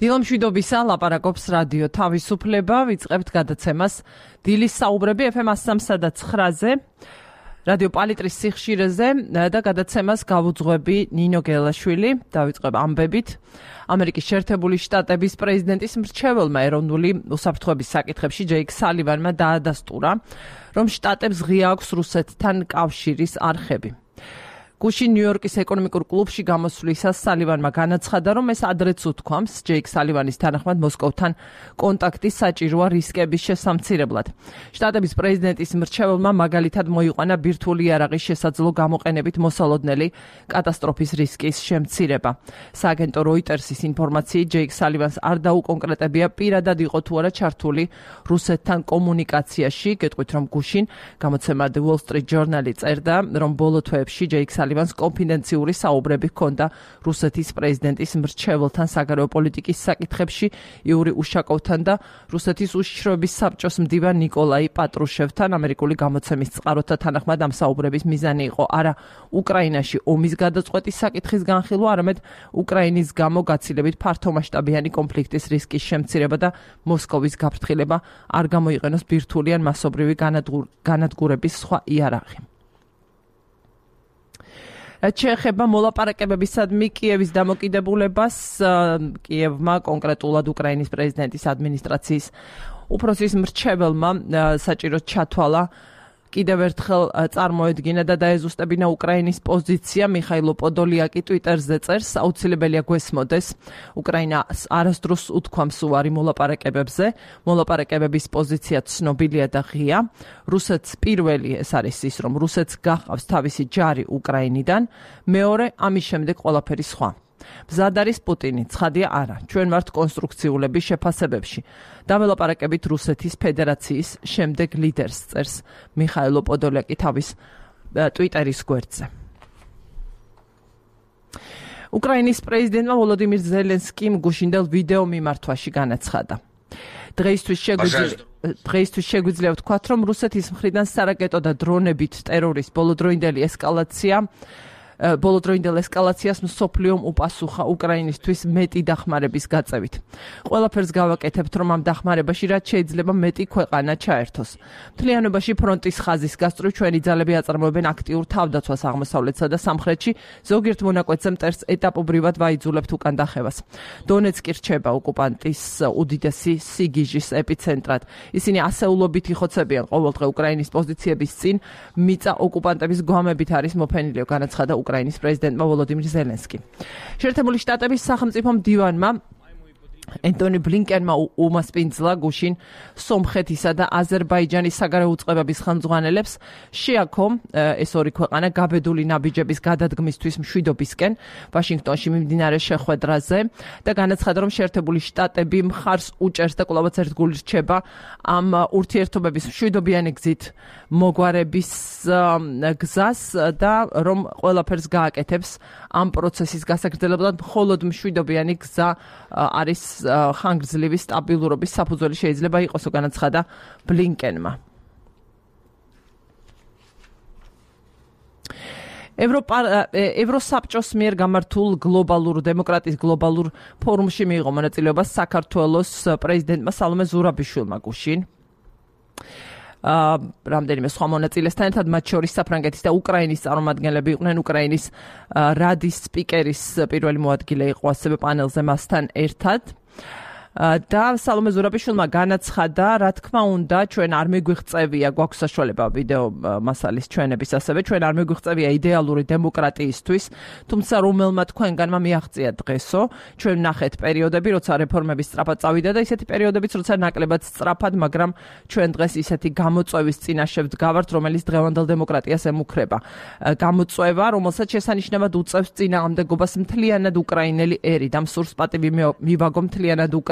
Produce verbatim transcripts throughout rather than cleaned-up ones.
დილამშვიდობისა, ლაპარაკობს რადიო თავისუფლება, ვიწყებთ გადაცემას დილის საუბრები ეფ ემ სამი და ცხრაზე, რადიო პალიტრის სიხშირეზე და გადაცემას გავუძღვები ნინო გელაშვილი, დავიწყებ ამბებით. ამერიკის შეერთებული შტატების პრეზიდენტის მრჩეველმა ეროვნული უსაფრთხოების საკითხებში ჯეიკ სალივანმა დაადასტურა, რომ შტატებს ღია აქვს რუსეთთან კავშირის არხები. გუშინ ნიუ-იორკის ეკონომიკურ კლუბში გამოსვლისას სალივანმა განაცხადა, რომ ეს ადრეც უთქვამს ჯეიკ სალივანის თანახმად მოსკოვთან კონტაქტი საჭიროა რისკების შესამცირებლად. შტატების პრეზიდენტის მრჩეველმა მაგალითად მოიყვანა ბირთვული იარაღის შესაძლო გამოყენებით მოსალოდნელი კატასტროფის რისკის შემცირება. სააგენტო როიტერსის ინფორმაციით ჯეიკ სალივანს არ დაუკონკრეტებია პირადად იყო თუ არა ჩართული რუსეთთან კომუნიკაციაში, გეტყვით რომ გუშინ გამოცემა The Wall Street Journal-ი წერდა, რომ ბოლო თვეებში ჯეიკ სალივანს კონფიდენციური საუბრები ჰქონდა რუსეთის პრეზიდენტის მრჩეველთან საგარეო პოლიტიკის საკითხებში იური უშაკოვთან და რუსეთის უშიშროების საბჭოს მდივან ნიკოლაი პატრუშევთან. ამერიკული გამოცემის წყაროთა თანახმად ამ საუბრების მიზანი იყო არა უკრაინაში ომის გადაწყვეტის საკითხის განხილვა, არამედ უკრაინის გამო გაცილებით ფართომასშტაბიანი კონფლიქტის რისკის შემცირება და მოსკოვის გაფრთხილება არ გამოიყენოს ბირთვული ან მასობრივი განადგურების სხვა იარაღი. რაც შეეხება მოლაპარაკებებისადმი კიევის დამოკიდებულებას, კიევმა კონკრეტულად უკრაინის პრეზიდენტის ადმინისტრაციის უფროსის მრჩეველმა საჭიროდ ჩათვალა კიდევ ერთხელ წარმოედგინა და დაეზუსტებინა უკრაინის პოზიცია. მიხაილო პოდოლიაკი ტვიტერზე წერს, აუცილებელია გვესმოდეს უკრაინა არასდროს უთქვამს უარი მოლაპარაკებებზე. მოლაპარაკებების პოზიცია ცნობილია და ღია. რუსეთს პირველი ეს არის ის, რომ რუსეთს გახავს თავისი ჯარი უკრაინიდან, მეორე ამის შემდეგ ყველაფერი სხვა. მზად არის პუტინი, ცხადია არა. ჩვენ ვართ კონსტრუქციულები შეფასებებში. დაველაპარაკებით რუსეთის ფედერაციის შემდეგ ლიდერს, წერს მიხაილო პოდოლიაკი თავის ტვიტერის გვერდზე. უკრაინის პრეზიდენტმა ვოლოდიმირ ზელენსკიმ გუშინდელ ვიდეო მიმართვაში განაცხადა. დღეისთვის შეგვიძლია დღეისთვის შეგვიძლია ვთქვათ, რომ რუსეთის მხრიდან სარაკეტო და დრონებით ტერორის ბოლოდროინდელი ესკალაცია ბოლოდროინდელ ესკალაციას მსოფლიომ უპასუხა უკრაინისთვის მეტი დახმარების გაწევით. ყველაფერს გავაკეთებთ, რომ ამ დახმარებაში რაც შეიძლება მეტი ქვეყანა ჩაერთოს. მთლიანობაში ფრონტის ხაზის გასწვრივ ჩვენი ძალები აწარმოებენ აქტიურ თავდაცვას აღმოსავლეთსა და სამხრეთში, ზოგიერთ მონაკვეთზე მტერს ეტაპობრივად ვაიძულებთ უკან დახევას. დონეცკი რჩება ოკუპანტის უდიდესი სიგიჟის ეპიცენტრად. ისინი ასეულობით იხოცებიან ყოველდღე უკრაინის პოზიციების წინ, მიწა ოკუპანტების გვამებით არის მოფენილი, განაცხადა უკრაინის პრეზიდენტმა ვოლოდიმირ ზელენსკიმ. შეერთებული შტატების სახელმწიფო მდივანმა ენტონი ბლინკენმა უმასპინძლა გუშინ სომხეთისა და აზერბაიჯანის საგარეო უწყებების ხელმძღვანელებს შეაქო ეს ორი ქვეყანა გაბედული ნაბიჯების გადადგმისთვის მშვიდობისკენ ვაშინგტონში მიმდინარე შეხვედრაზე და განაცხადა, რომ შეერთებული შტატები მხარს უჭერს და კვლავაც ერთგული რჩება ამ ურთიერთობების მშვიდობიანი გზით მოგვარების გზას და რომ ყველაფერს გააკეთებს ამ პროცესის გასაგრძელებლად. მხოლოდ მშვიდობიანი გზა არის ხანგრძლივი სტაბილურობის საფუძველი შეიძლება იყოსო, განაცხადა ბლინკენმა. ევროსაბჭოს მიერ გამართულ გლობალურ დემოკრატიის გლობალურ ფორუმში მიიღო მონაწილეობა საქართველოს პრეზიდენტმა სალომე ზურაბიშვილმა გუშინ. რამდენიმე სხვა მონაწილესთან ერთად, მათ შორის საფრანგეთის და უკრაინის წარმომადგენლები იყვნენ. უკრაინის რადის სპიკერის პირველი მოადგილე იყო ასევე პანელზე მასთან ერთად. და სალომე ზურაბიშვილმა განაცხადა, რა თქმა უნდა, ჩვენ არ მეგვიღწევია, გვაქვს საშუალება ვიდეო მასალის ჩვენების, ასევე ჩვენ არ მეგვიღწევია იდეალური დემოკრატიისთვის, თუმცა რომელმა თქვენგანმა მიაღწია დღესო, ჩვენ ნახეთ პერიოდები, როცა რეფორმები სწრაფად წავიდა და ისეთი პერიოდებიც, როცა ნაკლებად სწრაფად, მაგრამ ჩვენ დღეს ისეთი გამოწვევის წინაშე ვდგავართ, რომელიც დღევანდელ დემოკრატიას ემუქრება. გამოწვევა, რომელსაც შესანიშნავად უწევს წინააღმდეგობას მთლიანად უკრაინელი ერი და მსურს პატივი მივაგო მთლიანად უკრაინელი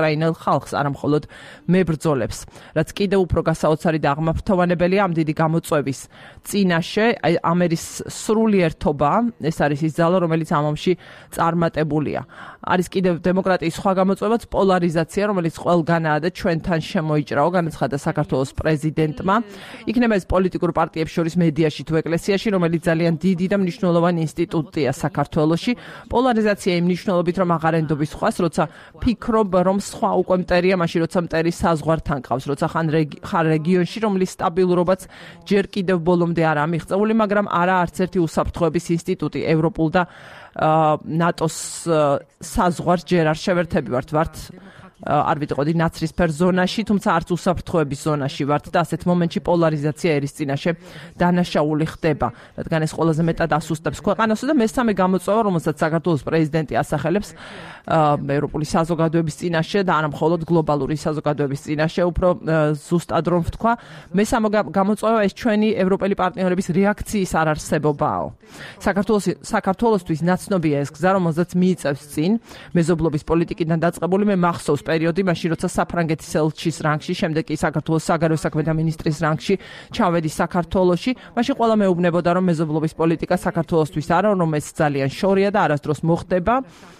უკრაინელ ხალხს, არა მხოლოდ მებრძოლებს. რაც კიდევ უფრო გასაოცარი და აღმაფრთოვანებელია ამ დიდი გამოწვევის წინაშე, ამერის სრულიერთობა, ეს არის ის ძალა, რომელიც ამ ომში წარმატებულია. არის კიდევ დემოკრატიის სხვა გამოწვევაც პოლარიზაცია, რომელიც ყველგანაა და ჩვენთან შემოიჭრაო, განაცხადა საქართველოს პრეზიდენტმა. იქნება ეს პოლიტიკურ პარტიებს შორის მედიაში თუ ეკლესიაში, რომელიც ძალიან დიდი და მნიშვნელოვანი ინსტიტუტია საქართველოში. პოლარიზაცია იმ მნიშვნელობით, რომ აღარ ენდობის სხვას, როცა ფიქრობ, რომ სხვა უკვე მტერია, მაშინ როცა მტერი საზღვართან ყავს, როცა ხარ რეგიონში, რომლის სტაბილურობაც ჯერ კიდევ ბოლომდე არაა მიღწეული, მაგრამ არა არც ერთი უსაფრთხოების ინსტიტუტი, ევროპულ და ნატოს საზღვარს ჯერ არ შევერთებივართ, ვართ არ ვიტყოდი ნაცრისფერ ზონაში, თუმცა არც უსაფრთხოების ზონაში ვართ და ასეთ მომენტში პოლარიზაცია ერის წინაშე დანაშაული ხდება, რადგან ეს ყველაზე მეტად ასუსტებს ქვეყანას და მესამე გამოწვევა, რომელსაც საქართველოს პრეზიდენტი ასახელებს ევროპული საზოგადოების წინაშე და არა მხოლოდ გლობალური საზოგადოების წინაშე, უფრო ზუსტად რომ ვთქვა, მესამე გამოწვევა ეს ჩვენი ევროპელი პარტნიორების რეაქციის არარსებობაა. საქართველოს საქართველოსთვის ნაცნობია ეს გზა, რომელზეც მიიწევს წინ მეზობლობის პოლიტიკიდან დაწყებული მე მახსოვს პერიოდი, მაშინ როცა საფრანგეთის ელჩის რანგში, შემდეგ კი საქართველოს საგარეო საქმეთა მინისტრის რანგში ჩავედი საქართველოში, მაშინ ყველა მეუბნებოდა, რომ მეზობლობის პოლიტიკა საქართველოსთვის არა, რომ ეს ძალიან შორია და არასდროს მოხდება.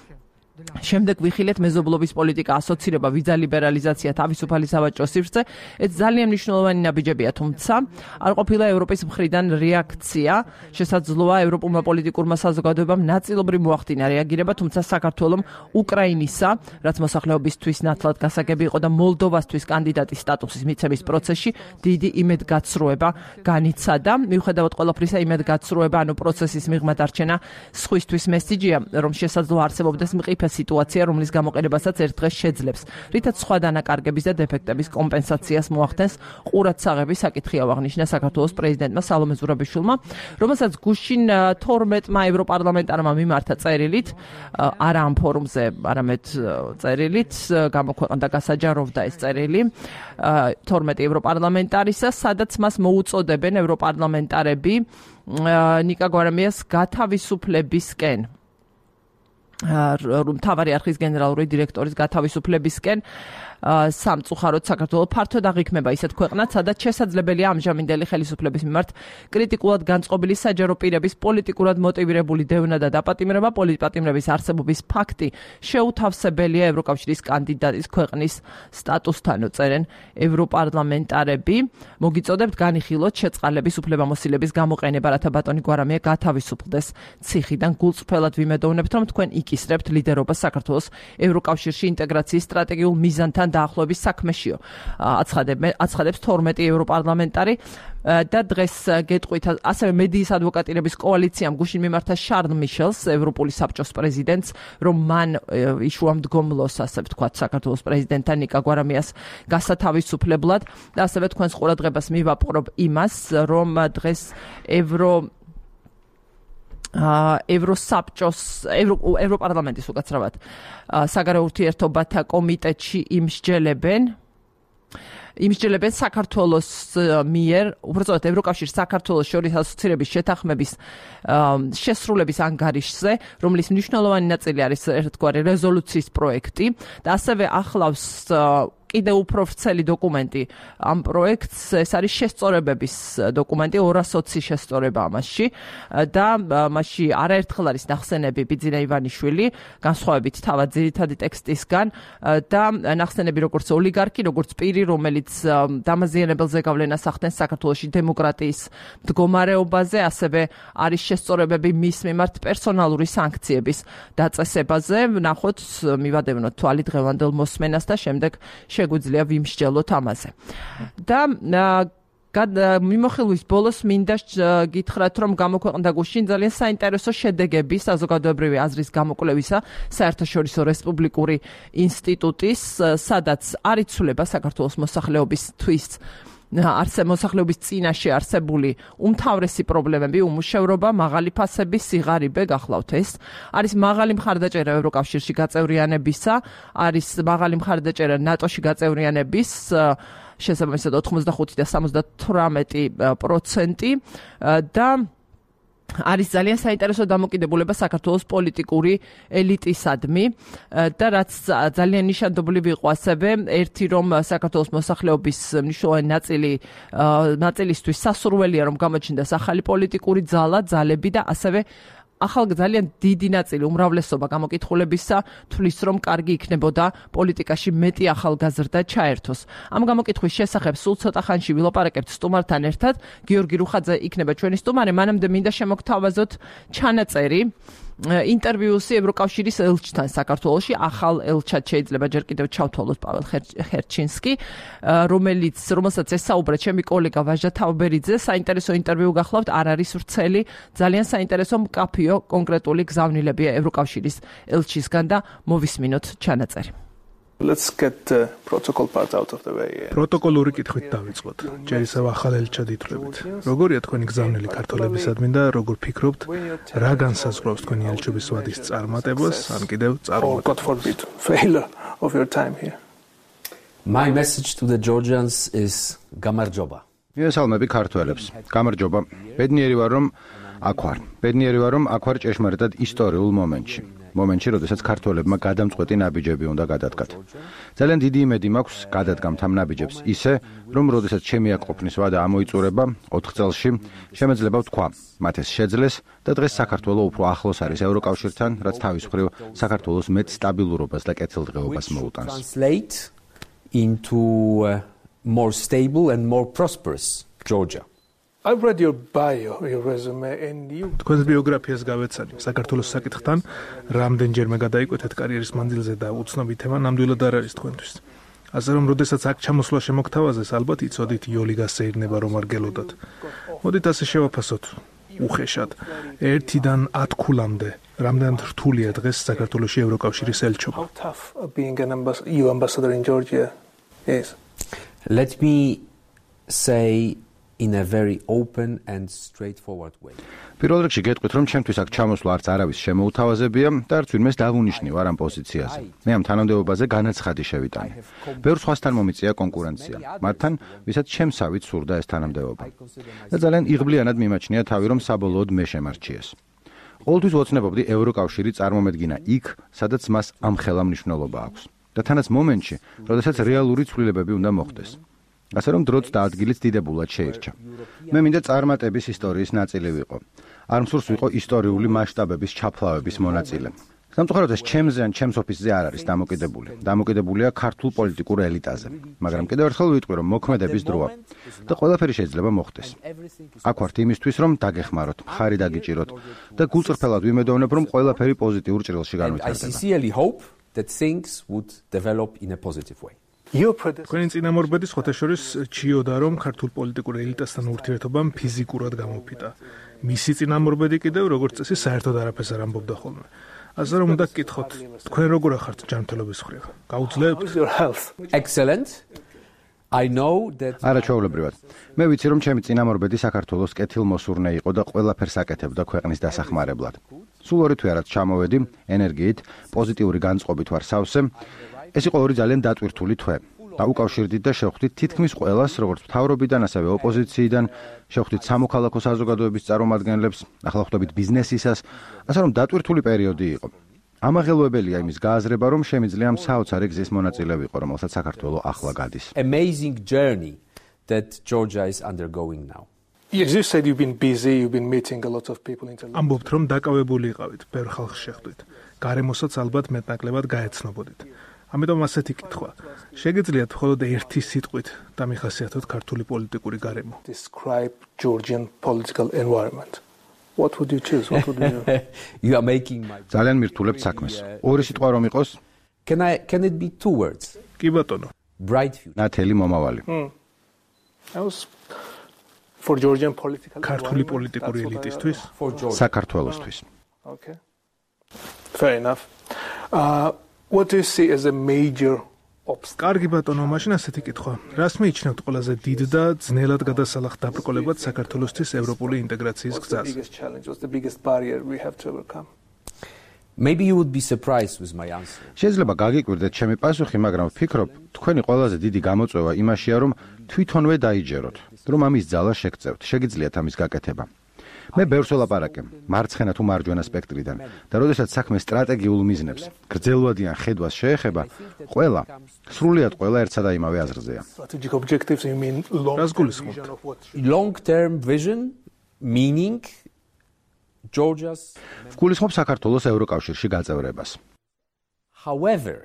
შემდეგ ვიხილეთ მეზობლობის პოლიტიკა, ასოცირება, ვიზა ლიბერალიზაცია, თავისუფალი სავაჭრო სივრცე, ეს ძალიან მნიშვნელოვანი ნაბიჯებია, თუმცა არ ყოფილა ევროპის მხრიდან რეაქცია, შესაძლოა ევროპულმა პოლიტიკურმა საზოგადოებამ ნაწილობრივ მოახდინა რეაგირება, თუმცა საქართველომ უკრაინისა, რაც მოსახლეობისთვის ნათლად გასაგები იყო და მოლდოვასთვის კანდიდატის სტატუსის მიცემის პროცესში დიდი იმედგაცრუება განიცადა. მიუხედავად ყველაფრისა, იმედგაცრუება, ანუ პროცესის მიღმა დარჩენა სხვისთვის მესიჯია, რომ შესაძლოა არსებობდეს მყიფე სიტუაცია, რომლის გამოყენებასაც ერთ დღეს შეძლებს, რითაც სხვა დანაკარგების და დეფექტების კომპენსაციას მოახდენს ყურადსაღები, საკითხი აღნიშნა საქართველოს პრეზიდენტმა სალომე ზურაბიშვილმა, რომელსაც გუშინ თორმეტმა ევროპარლამენტარმა მიმართა წერილით, არა ამ ფორუმზე, არამედ წერილით, გამოქვეყნდა გასაჯაროვდა ეს წერილი თორმეტი ევროპარლამენტარისა, სადაც მას მოუწოდებენ ევროპარლამენტარები ნიკა გვარამიას გათავისუფლებისკენ. მთავარი არხის გენერალური დირექტორის გათავისუფლებისკენ სამწუხაროდ საქართველოს ფართოდ აღიქმება ისეთ ქვეყნად, სადაც შესაძლებელია ამჟამინდელი ხელისუფლების მიმართ კრიტიკულად განწყობილი საჯარო პირების პოლიტიკურად მოტივირებული დევნა და დაპატიმრება, პოლიტპატიმრების არსებობის ფაქტი შეუთავსებელია ევროკავშირის კანდიდატის ქვეყნის სტატუსთან, წერენ ევროპარლამენტარები. მოგიწოდებთ განიხილოთ შეწყალების უფლებამოსილების გამოყენება, რათა ბატონი გვარამია გათავისუფლდეს ციხიდან. გულწრფელად ვიმედოვნებთ, რომ თქვენ იკისრებთ ლიდერობას საქართველოს ევროკავშირში ინტეგრაციის სტრატეგიულ მიზანთან დაახლოების საქმეშიო. აცხადებს თორმეტი ევროპარლამენტარი და დღეს გეტყვით ასევე მედიის ადვოკატირების კოალიციამ გუშინ მიმართა შარლ მიშელს, ევროპული საბჭოს პრეზიდენტს, რომ მან იშუამდგომლოს, ასე ვთქვათ, საქართველოს პრეზიდენტთან ნიკა გვარამიას გასათავისუფლებლად და ასევე თქვენს ყურადღებას მივაპყრობ იმას, რომ დღეს ევრო ევროსაბჭოს ევროპარლამენტის უკაცრავად საგარეო ურთიერთობათა კომიტეტში იმსჯელებენ იმსჯელებენ საქართველოს მიერ, უბრალოდ ევროკავშირის საქართველოს შორის ასოცირების შეთანხმების შესრულების ანგარიშზე, რომლის მნიშვნელოვანი ნაწილი არის ერთგვარი რეზოლუციის პროექტი და ასევე ახლავს კიდევ უფრო ვრცელი დოკუმენტი ამ პროექტს, ეს არის შესწორებების დოკუმენტი, ორას ოცი შესწორება მასში და მასში არაერთხელ არის ნახსენები ბიძინა ივანიშვილი, განსხვავებით თავად ძირითადი ტექსტისგან და ნახსენები როგორც ოლიგარქი, როგორც პირი, რომელიც დამაზიანებელზე გავლენას ახდენს საქართველოში დემოკრატიის მდგომარეობაზე, ასევე არის შესწორებები მის მიმართ პერსონალური სანქციების დაწესებაზე. ვნახოთ, მივადევნოთ თვალი დღევანდელ მოსმენას და შემდეგ შეგვიძლია ვიმსჯელოთ ამაზე. და მიმოხილვის ბოლოს მინდა გითხრათ, რომ გამოქვეყნდა გუშინ ძალიან საინტერესო შედეგები საზოგადოებრივი აზრის გამოკვლევისა საერთაშორისო რესპუბლიკური ინსტიტუტის, სადაც არ იცვლება საქართველოს მოსახლეობისთვის არსე მოსახლეობის წინაშე არსებული უმთავრესი პრობლემები, უმუშევრობა, მაღალი ფასები, სიღარიბე, გახლავთ ეს. არის მაღალი მხარდაჭერა ევროკავშირში გაწევრიანებისა, არის მაღალი მხარდაჭერა ნატოში გაწევრიანების, შესაბამისად ოთხმოცდახუთი და სამოცდათვრამეტი პროცენტი და არის ძალიან საინტერესო დამოკიდებულება საქართველოს პოლიტიკური ელიტისადმი და რაც ძალიან ნიშანდობლივ იყო ასევე ერთი რომ საქართველოს მოსახლეობის მნიშვნელოვანი ნაწილი ნაწილისთვის სასურველია რომ გამოჩნდეს ახალი პოლიტიკური ძალა, ძალები და ასევე ახალ ძალიან დიდი ნაწილი უმრავლესობა გამოკითხულებისა თვლის რომ კარგი იქნებოდა პოლიტიკაში მეტი ახალგაზრდა ჩაერთოს. ამ გამოკითხვის შესახებ სულ ცოტა ხანში ვილაპარაკებთ სტუმართან ერთად. გიორგი რუხაძე იქნება ჩვენი სტუმარი. მანამდე მინდა შემოგთავაზოთ ჩანაწერი ინტერვიუსი ევროკავშირის ელჩთან საქართველოში, ახალ ელჩად შეიძლება ჯერ კიდევ ჩავთვალოთ პაվել ხერჩინსკი, რომელიც რომელსაც ესაუბრა ჩემი კოლეგა ვაჟა თავბერიძე. საინტერესო ინტერვიუ გახლავთ, არ არის ვრცელი, ძალიან საინტერესო მკაფიო კონკრეტული გზავნილებია ევროკავშირის ელჩისგან და მოვისმინოთ ჩანაწერი. Let's get the protocol part out of the way. პროტოკოლური კითხვით დავიწყოთ. ჯერ ახალ ელჩად ითვლებით. როგორია თქვენი გზავნილი ქართველებისადმი და როგორ ფიქრობთ, რა განსაზღვრავს თქვენი ელჩობის ვადის წარმატებას, ან კიდევ Oh, God forbid, failure of your time here. My message to the Georgians is გამარჯობა. მივესალმები ქართველებს. გამარჯობა. ბედნიერი ვარ რომ აქ ვარ. ბედნიერი ვარ რომ აქ ვარ ჭეშმარიტად ისტორიულ მომენტში. მომენტში, როდესაც ქართველებმა გადამწყვეტი ნაბიჯები უნდა გადადგათ. ძალიან დიდი იმედი მაქვს გადადგამთ ამ ნაბიჯებს ისე, რომ როდესაც ჩემი აკყოფნის ვადა ამოიწურება ოთხ წელში, შემეძლება ვთქვა, მათ ეს შეძლეს და დღეს საქართველო უფრო ახლოს არის ევროკავშირთან, რაც თავის მხრივ საქართველოს მეტ სტაბილურობას და კეთილდღეობას მოუტანს. Translate into a more stable and more prosperous Georgia. I've read your bio, your resume, and you... თქვენს ბიოგრაფიას გავეცანი. საქართველოს საკითხთან რამდენჯერმე გადაიკვეთეთ კარიერის მანძილზე და უცნობი თემა ნამდვილად არ არის თქვენთვის. ასე რომ, როდესაც აქ ჩამოსვლა შემოგთავაზეს, ალბათ იცოდით იოლი გასეირნება რომ არ გელოდოთ. მოდით ასე შევაფასოთ. უხეშად. ერთიდან ათ ქულამდე. რამდენად რთულია დღეს საქართველოში ევროკავშირის ელჩობა. How tough being an ambas- E U ambassador in Georgia is? Let me say in a very open and straightforward way. პირველ რიგში გეტყვით, რომ ჩემთვის აქ ჩამოსვლა არც არავის შემოუთავაზებია და არც ვინმეს დავუნიშნივ ამ პოზიციაზე. მე ამ თანამდებობაზე განაცხადი შევიტანე. ბევრ სხვასთან მომიწია კონკურენცია. მათთან, ვისაც შემსავით სურდა ეს თანამდებობა. და ძალიან იღბლიანად მიმაჩნია თავი, რომ საბოლოოდ მე შემარჩიეს. ყოველთვის ვოცნებობდი ევროკავშირი წარმომედგინა იქ, სადაც მას ამხელა მნიშვნელობა აქვს. და თანაც მომენტში, როდესაც რეალური ცვლილებები უნდა მოხდეს. ასე რომ დროც და ადგილიც დიდებულად შეირჩა. მე მინდა წარმატების ისტორიის ნაწილი ვიყო. არ მსურს ვიყო ისტორიული მასშტაბების ჩაფლავების მონაწილე. სამწუხაროდ ეს ჩემზე ან ჩემს ოფისზე არ არის დამოკიდებული. დამოკიდებულია ქართულ პოლიტიკურ ელიტაზე. მაგრამ კიდევ ერთხელ ვიტყვი, რომ მოქმედების დროა და ყველაფერი შეიძლება მოხდეს. აქ ვართ იმისთვის, რომ დაგეხმაროთ, მხარი დაგიჭიროთ და გულწრფელად ვიმედოვნებ, რომ ყველაფერი პოზიტიურ ჭრილში And I განვითარდება. sincerely hope that things would develop in a positive way. Your predecessor... თქვენი წინამორბედი სხვათა შორის ჩიოდა, რომ ქართულ პოლიტიკურ ელიტასთან ურთიერთობამ ფიზიკურად გამოფიტა. მისი წინამორბედი კიდევ როგორც წესი საერთოდ არაფერს არ ამბობდა ხოლმე. ასე რომ უნდა გკითხოთ, თქვენ როგორ ახართ ჯანმრთელობის მხრივ? გაუძლებთ? How's your health? Excellent. I know that არაჩვეულებრივად. მე ვიცი, რომ ჩემი წინამორბედი საქართველოს კეთილმოსურნე იყო და ყველაფერს აკეთებდა ქვეყნის დასახმარებლად. სულ ორი თვე რაც ჩამოვედი, ენერგიით, პოზიტიური განწყობით ვარ სავსე. ეს იყო ორი ძალიან დატვირთული თვე. დაუკავშირდით და შევხვდით თითქმის ყველას, როგორც მთავრობიდან, ასევე ოპოზიციიდან, შევხვდით სამოქალაქო საზოგადოების წარმომადგენლებს, ახლა ხვდებით ბიზნესისას, ასე რომ დატვირთული პერიოდი იყო. ამაღელვებელია იმის გააზრება, რომ შემიძლია საოცარი გზის მონაწილე ვიყო, რომელსაც საქართველო ახლა გადის. amazing journey that Georgia is undergoing now. Yes, you said you've been busy, you've been meeting a lot of people in Tel Aviv. ამბობთ, რომ დაკავებული იყავით, ბევრ ხალხს შეხვდით. გარემოსაც ალბათ მეტნაკლებად გაეცნობოდით. ამიტომ ასეთი კითხვა. შეგიძლიათ მხოლოდ ერთი სიტყვით დამიხასიათოთ ქართული პოლიტიკური გარემო. Describe Georgian political environment. What would you choose? What would you... You are making my ძალიან მირთულებთ საქმეს. ორი სიტყვა რომ იყოს, Can I can it be two words? კი ბატონო. Bright future. ნათელი მომავალი. I was for Georgian political ქართული environment, პოლიტიკური that's what I- ელიტისთვის For Georgia. საქართველოსთვის. Okay. Fair enough. Uh, what do you see as a major obstacle? კარგი ბატონო, მაშინ ასეთი კითხვა. რას მიიჩნევთ ყველაზე დიდ და ძნელად გადასალახ დაბრკოლებად საქართველოსთვის ევროპული ინტეგრაციის What's the გზაზე? biggest challenge? What's the biggest barrier we have to overcome? Maybe you would be surprised with my answer. შეიძლება გაგიკვირდეთ ჩემი პასუხი, მაგრამ ვფიქრობ, თქვენი ყველაზე დიდი გამოწვევა იმაშია, რომ თვითონვე დაიჯეროთ, რომ ამის ძალა შეგწევთ, შეგიძლიათ ამის გაკეთება. მე ბევრს ველაპარაკე, მარცხენა თუ მარჯვენა სპექტრიდან და როდესაც საქმე სტრატეგიულ მიზნებს, გრძელვადიან ხედვას შეეხება, ყველა, სრულიად ყველა ერთსა და იმავე აზრზეა. Strategic objectives, you mean Რას long-term გულისხმობთ? vision of what Long-term vision, meaning Georgia's. გულისხმობ საქართველოს ევროკავშირში გაწევრებას. However,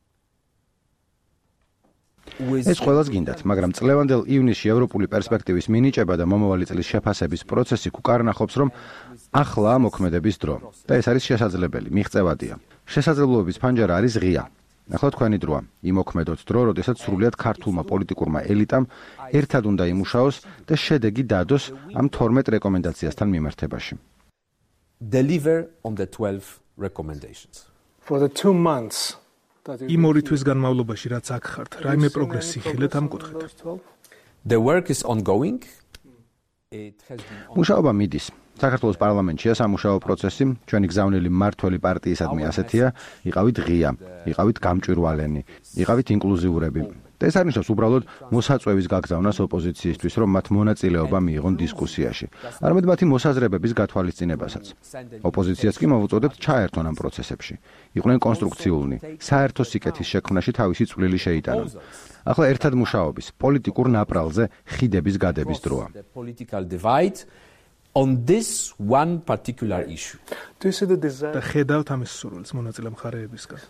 with ეს ყველას გინდათ, მაგრამ წლევანდელ ივნისში ევროპული პერსპექტივის მინიჭება და მომავალი წლის შეფასების პროცესი კუკარნახობს, რომ ახლა მოქმედების დრო და ეს არის შესაძლებელი, მიღწევადია. შესაძლებლობების ფანჯარა არის ღია. ახლა თქვენი დროა, იმოქმედოთ დრო, როდესაც სრულიად ქართულმა პოლიტიკურმა ელიტამ ერთად უნდა იმუშაოს და შედეგი დადოს ამ თორმეტ რეკომენდაციასთან მიმართებაში. deliver on the twelve recommendations. for the two months that you იმ ორი თვის განმავლობაში რაც აქ ხართ, რაიმე პროგრესი ხილეთ ამ კუთხით. those twelve? The work is ongoing. It has been მუშაობა მიდის. საქართველოს პარლამენტშია სამუშაო პროცესი, ჩვენი გზავნილი მმართველი პარტიისადმი ასეთია, იყავით ღია, იყავით გამჭვირვალენი, იყავით ინკლუზიურები. და ეს არნიშნავს უბრალოდ მოსაწვევის გაგზავნას ოპოზიციისთვის, რომ მათ მონაწილეობა მიიღონ დისკუსიაში. არამედ მათი მოსაზრებების გათვალისწინებასაც. ოპოზიციას კი მოვუწოდებთ ჩაერთონ ამ პროცესებში. იყვნენ კონსტრუქციულნი, საერთო სიკეთის შექმნაში თავისი წვლილი შეიტანონ. ახლა ერთად მუშაობის, პოლიტიკურ ნაპრალზე ხიდების გადების დროა. the political divide on this one particular issue. Do you see the desire? და ხედავთ ამის სურვილს მონაწილე მხარეებისგან.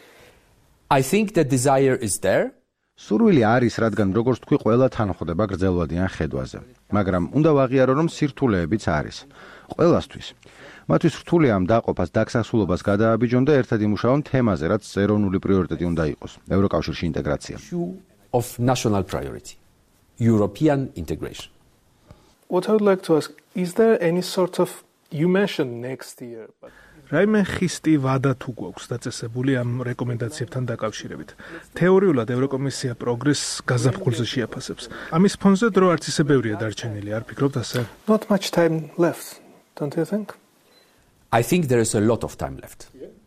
I think the desire is there. სურვილი არის, რადგან როგორც თქვი, ყველა თან ხვდება გრძელვადიან ხედვაზე. მაგრამ უნდა ვაღიარო, რომ სირთულეებიც არის. ყველასთვის. მათთვის რთულია ამ დაყოფას, დაგსახსულობას გადააბიჯონ და ერთად იმუშაონ თემაზე, რაც ეროვნული პრიორიტეტი უნდა იყოს. ევროკავშირში ინტეგრაცია. Issue of national priority. European integration. What I would like to ask, is there any sort of, you mentioned next year, but რაიმე ხისტი ვადა თუ გვაქვს დაწესებული ამ რეკომენდაციებთან დაკავშირებით. თეორიულად ევროკომისია პროგრესს გაზაფხულზე შეაფასებს. ამის ფონზე დრო არც ისე ბევრია დარჩენილი, არ ფიქრობთ ასე? not much time left, don't you think? I think there is a lot of time left.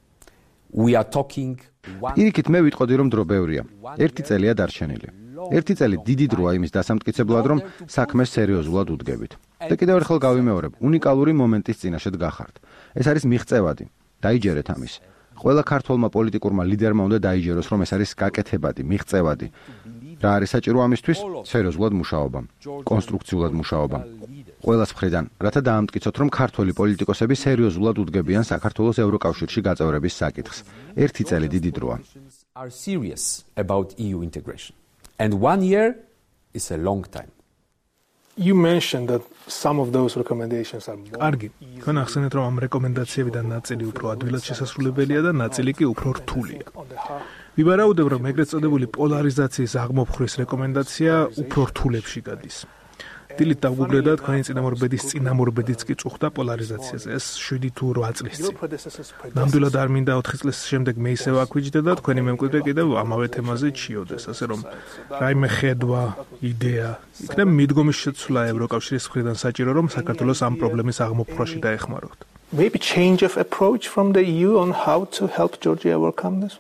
We are talking one პირიქით მე ვიტყოდი, რომ დრო ბევრია. ერთი წელია დარჩენილი. ერთი წელი დიდი დროა იმის დასამტკიცებლად, რომ საქმეს სერიოზულად უდგებით. და კიდევ ერთხელ გავიმეორებ, უნიკალური მომენტის წინაშე დგახართ. ეს არის მიღწევადი. დაიჯერეთ ამის. ყველა ქართველმა პოლიტიკურმა ლიდერმა უნდა დაიჯეროს, რომ ეს არის გაკეთებადი, მიღწევადი. რა არის საჭირო ამისთვის? სერიოზულად მუშაობა, კონსტრუქციულად მუშაობა. ყველას მხრიდან, რათა დაამტკიცოთ, რომ ქართველი პოლიტიკოსები სერიოზულად უდგებიან საქართველოს ევროკავშირში გაწევრების საკითხს. ერთი წელი დიდი დროა. are serious about E U integration. And one year is a long time. You mentioned that some of those recommendations are more კარგი, თქვენ ახსენეთ, რომ ამ რეკომენდაციებიდან ნაწილი უფრო ადვილად შესასრულებელია და ნაწილი კი უფრო რთულია. on the heart. ვიბარაუდებ, რომ ეგრეთ წოდებული პოლარიზაციის აღმოფხვრის რეკომენდაცია უფრო რთულებში გადის. დილით დავგუგლდა თქვენი წინამორბედის წინამორბედიც კი წუხდა პოლარიზაციაზე. ეს შვიდი თუ რვა წლის Your წინ. predecessors ნამდვილად არ მინდა ოთხი წლის შემდეგ მე ისევ აკვიჯდე და თქვენი მემკვიდრე კიდევ ამავე თემაზე ჩიოდეს, ასე რომ რაიმე ხედვა, იდეა, იქნებ მიდგომის შეცვლა ევროკავშირის მხრიდან საჭირო, რომ საქართველოს ამ პრობლემის აღმოფხვაში დაეხმაროთ. maybe change of approach from the E U on how to help Georgia overcome this?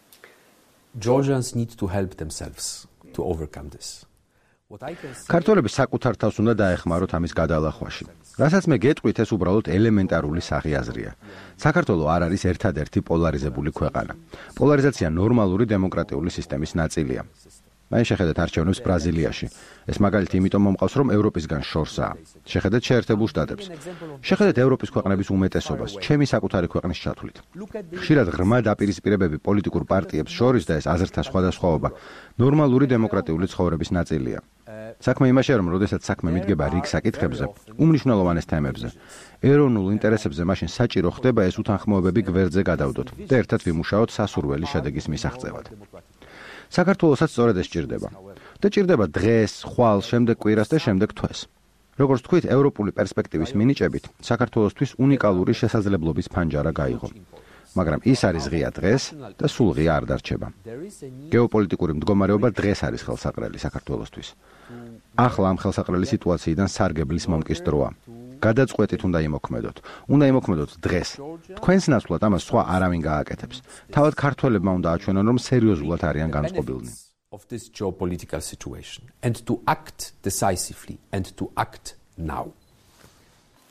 Georgians need to help themselves to overcome this. What I can say ქართველები საკუთარ თავს უნდა დაეხმაროთ ამის გადალახვაში. რასაც მე გეტყვით, ეს უბრალოდ ელემენტარული სახიაზრია. საქართველო არ არის ერთადერთი პოლარიზებული ქვეყანა. პოლარიზაცია ნორმალური დემოკრატიული სისტემის ნაწილია. მე შეხედეთ არჩევნებს ბრაზილიაში. ეს მაგალითი იმიტომ მომყავს, რომ ევროპისგან შორსაა. შეხედეთ შეერთებულ შტატებს. შეხედეთ ევროპის ქვეყნების უმეტესობას, ჩემი საკუთარი ქვეყნის ჩათვლით. ხშირად ღრმა დაპირისპირებები პოლიტიკურ პარტიებს შორის და ეს აზრთა სხვადასხვაობა ნორმალური დემოკრატიული ცხოვრების ნაწილია. საქმე იმაშია, რომ როდესაც საქმე მიდგება რიგ საკითხებზე, უმნიშვნელოვანეს თემებზე, ეროვნულ ინტერესებზე, მაშინ საჭირო ხდება ეს უთანხმოებები გვერდზე გადავდოთ და ერთად ვიმუშაოთ სასურველი შედეგის მისაღწევად. საქართველოსაც სწორედ ეს ჭირდება. და ჭირდება დღეს, ხვალ, შემდეგ კვირას და შემდეგ თვეს. როგორც თქვით, ევროპული პერსპექტივის მინიჭებით, საქართველოსთვის უნიკალური შესაძლებლობის ფანჯარა გაიღო. მაგრამ ის არის ღია დღეს და სულ ღია არ დარჩება. გეოპოლიტიკური მდგომარეობა დღეს არის ხელსაყრელი საქართველოსთვის. ახლა ამ ხელსაყრელი სიტუაციიდან სარგებლის მომკის დროა. გადაწყვეტით უნდა იმოქმედოთ. უნდა იმოქმედოთ დღეს. თქვენს ნაცვლად ამას სხვა არავინ გააკეთებს. თავად ქართველებმა უნდა აჩვენონ, რომ სერიოზულად არიან განწყობილნი. of this geopolitical situation and to act decisively and to act now.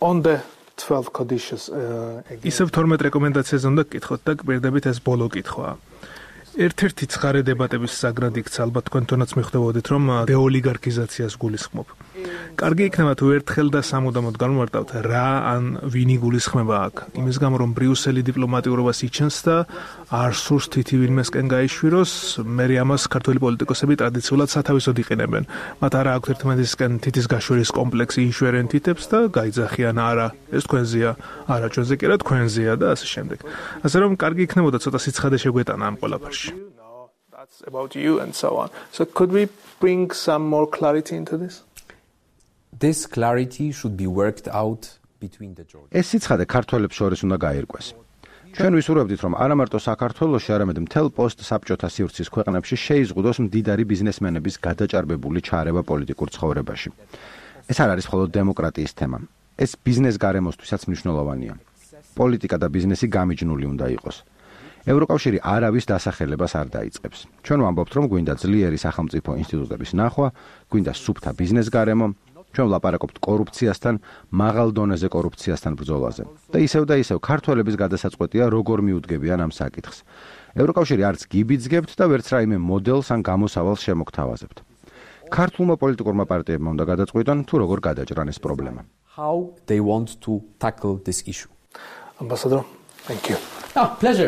on the twelve conditions uh, ისევ თორმეტ რეკომენდაციაზე უნდა გკითხოთ და გვერდებით ეს ბოლო კითხვაა. ერთ-ერთი ცხარე დებატების საგრად იქცა, ალბათ თქვენ თონაც მიხვდებოდით, რომ დეოლიგარქიზაციას გულისხმობ. კარგი იქნება თუ ერთხელ და სამუდამოდ განმარტავთ რა ან ვინი გულისხმება აქ. იმის გამო რომ ბრიუსელი დიპლომატიურობას იჩენს და არ სურს თითი ვინმესკენ გაიშვიროს, მე ამას ქართველი პოლიტიკოსები ტრადიციულად სათავისოდ იყენებენ. მათ არა აქვთ ერთმანეთისკენ თითის გაშვერის კომპლექსი, იშვერენ თითებს და გაიძახიან არა, ეს თქვენზეა, არა ჩვენზე კი არა თქვენზეა და ასე შემდეგ. ასე რომ კარგი იქნებოდა ცოტა სიცხადე შეგვეტანა ამ ყველაფერში. No, that's about you and so on. So could we bring some more clarity into this? This clarity should be worked out between the Georgians. ეს სიცხადე ქართველებს შორის უნდა გაირკვეს. ჩვენ ვისურვებდით, რომ არა მარტო საქართველოში, არამედ მთელ პოსტ-საბჭოთა სივრცის ქვეყნებში შეიზღუდოს მდიდარი ბიზნესმენების გადაჭარბებული ჩარევა პოლიტიკურ ცხოვრებაში. ეს არ არის მხოლოდ დემოკრატიის თემა. ეს ბიზნეს გარემოსთვისაც მნიშვნელოვანია. პოლიტიკა და ბიზნესი გამიჯნული უნდა იყოს. ევროკავშირი არავის დასახელებას არ დაიწყებს. ჩვენ ვამბობთ, რომ გვინდა ძლიერი სახელმწიფო ინსტიტუტების ნახვა, გვინდა სუფთა ბიზნეს გარემო, ჩვენ ვლაპარაკობთ კორუფციასთან, მაღალ დონეზე კორუფციასთან ბრძოლაზე. და ისევ და ისევ ქართველების გადასაწყვეტია როგორ მიუდგებიან ამ საკითხს. ევროკავშირი არც გიბიძგებთ და ვერც რაიმე მოდელს ან გამოსავალს შემოგთავაზებთ. ქართულმა პოლიტიკურმა პარტიებმა უნდა გადაწყვიტონ თუ როგორ გადაჭრან ეს პრობლემა. How they want to tackle this issue. Ambassador, thank you. Ah, pleasure.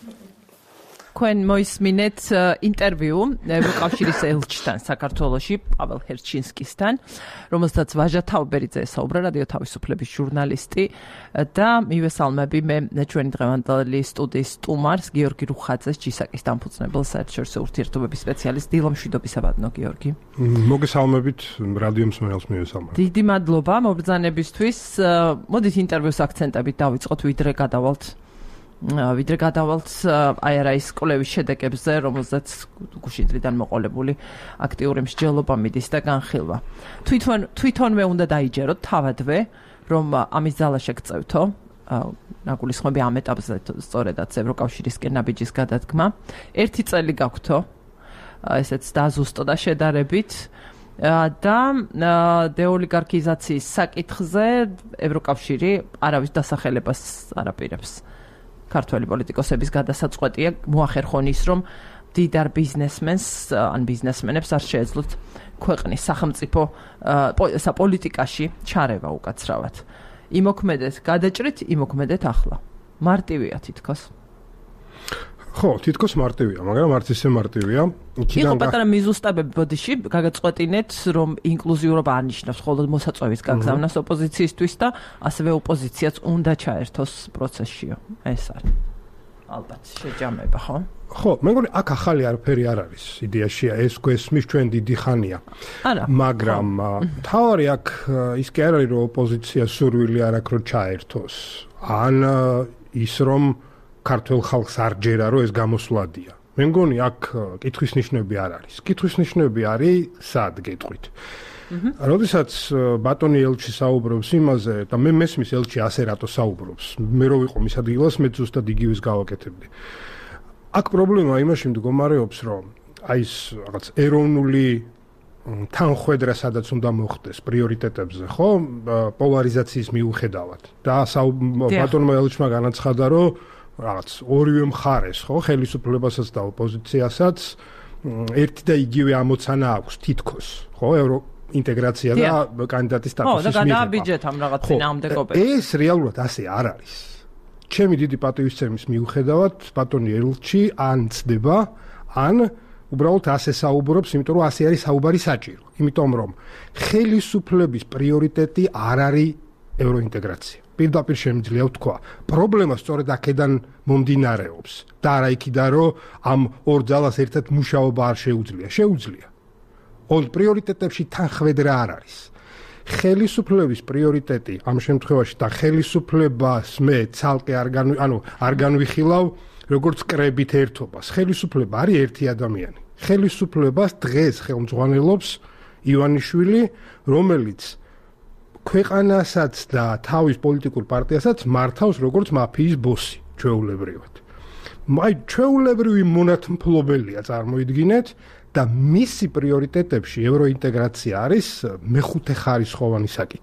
თქვენ მოისმინეთ ინტერვიუ ევროკავშირის ელჩთან საქართველოში, პაվել ჰერჩინსკისთან, რომელსაც ვაჟა თაუბერიძე ესაუბრა, რადიო თავისუფლების ჟურნალისტი და მივესალმები მე ჩვენი დღევანდელი სტუდიის სტუმარს, გიორგი რუხაძეს, ჯისაკის დამფუძნებელ საერთაშორისო ურთიერთობების სპეციალისტ. დილა მშვიდობისაბადნო, გიორგი. მოგესალმებით, რადიო მსმენელს მივესალმებ. დიდი მადლობა მობრძანებისთვის. მოდით ინტერვიუს აქცენტებით დავიწყოთ, ვიდრე გადავალთ ვიდრე გადავალთ აი რა ის კვლევის შედეგებზე, რომელზეც გუშინდლიდან მოყოლებული აქტიური მსჯელობა მიდის და განხილვა. თვითონ თვითონვე უნდა დაიჯეროთ თავადვე, რომ ამის ძალა შეგწევთო, ნაგულისხმები ამ ეტაპზე სწორედაც ევროკავშირისკენ ნაბიჯის გადადგმა. ერთი წელი გაქვთო, ესეც დაზუსტო და შედარებით და დეოლიგარქიზაციის საკითხზე ევროკავშირი არავის დასახელებას არ აპირებს. ქართველი პოლიტიკოსების გადასაწყვეტია მოახერხონ ის, რომ დიდარ ბიზნესმენს ან ბიზნესმენებს არ შეეძლოთ ქვეყნის სახელმწიფო პოლიტიკაში ჩარევა უკაცრავად. იმოქმედეთ გადაჭრით, იმოქმედეთ ახლა. მარტივია თითქოს. ხო, თითქოს მარტივია, მაგრამ არც ისე მარტივია. იყო პატარა მიზუსტებები ბოდიში, გაგაწყვეტინეთ, რომ ინკლუზიურობა არ ნიშნავს მხოლოდ მოსაწვევის გაგზავნას ოპოზიციისთვის და ასევე ოპოზიციაც უნდა ჩაერთოს პროცესშიო. ეს არის. ალბათ შეჯამება, ხო? ხო, მე მგონი აქ ახალი არაფერი არ არის. იდეაშია ეს გვესმის ჩვენ დიდი ხანია. არა. მაგრამ თავარი აქ ის კი არ არის, რომ ოპოზიცია სურვილი არ აქვს რომ ჩაერთოს. ან ის რომ ქართულ ხალხს არ ჯერა რომ ეს გამოსვლადია. მე მგონი აქ კითხვის ნიშნები არ არის. კითხვის ნიშნები არის სად გეტყვით. როდესაც ბატონი ელჩი საუბრობს იმაზე და მე მესმის ელჩი ასე რატო საუბრობს. მე რო ვიყო მის ადგილას მე ზუსტად იგივეს გავაკეთებდი. აქ პრობლემა იმაში მდგომარეობს, რომ აი ეს რაღაც ეროვნული თანხვედრა სადაც უნდა მოხდეს პრიორიტეტებზე, ხო? პოლარიზაციის მიუხედავად. და ბატონმა ელჩმა განაცხადა, რომ რაღაც ორივე მხარეს, ხო, ხელისუფლებასაც და ოპოზიციასაც ერთი და იგივე ამოცანა აქვს თითქოს, ხო, ევროინტეგრაცია და კანდიდატის სტატუსის მიღება. ხო, და გადააბიჯეთ ამ რაღაც წინააღმდეგობებს. ეს რეალურად ასე არ არის. ჩემი დიდი პატივისცემის მიუხედავად, ბატონი ელჩი ან ცდება, ან უბრალოდ ასე საუბრობს, იმიტომ რომ ასე არის საუბარი საჭირო. იმიტომ რომ ხელისუფლების პრიორიტეტი არ არის ევროინტეგრაცია. პირდაპირ შემიძლია ვთქვა, პრობლემა სწორედ აქედან მომდინარეობს და არა იქიდან, რომ ამ ორ ძალას ერთად მუშაობა არ შეუძლია. შეუძლია. ოღონდ პრიორიტეტებში თანხვედრა არ არის. ხელისუფლების პრიორიტეტი ამ შემთხვევაში და ხელისუფლებას მე ცალკე არ განვი, ანუ არ განვიხილავ როგორც კრებით ერთობას. ხელისუფლება არის ერთი ადამიანი. ხელისუფლებას დღეს ხელმძღვანელობს ივანიშვილი, რომელიც ქვეყანასაც და თავის პოლიტიკურ პარტიასაც მართავს როგორც მაფიის ბოსი, ჩვეულებრივად. აი, ჩვეულებრივი მონათმფლობელია, წარმოიდგინეთ, და მისი პრიორიტეტებში ევროინტეგრაცია არის მეხუთე ხარისხოვანი საკითხი.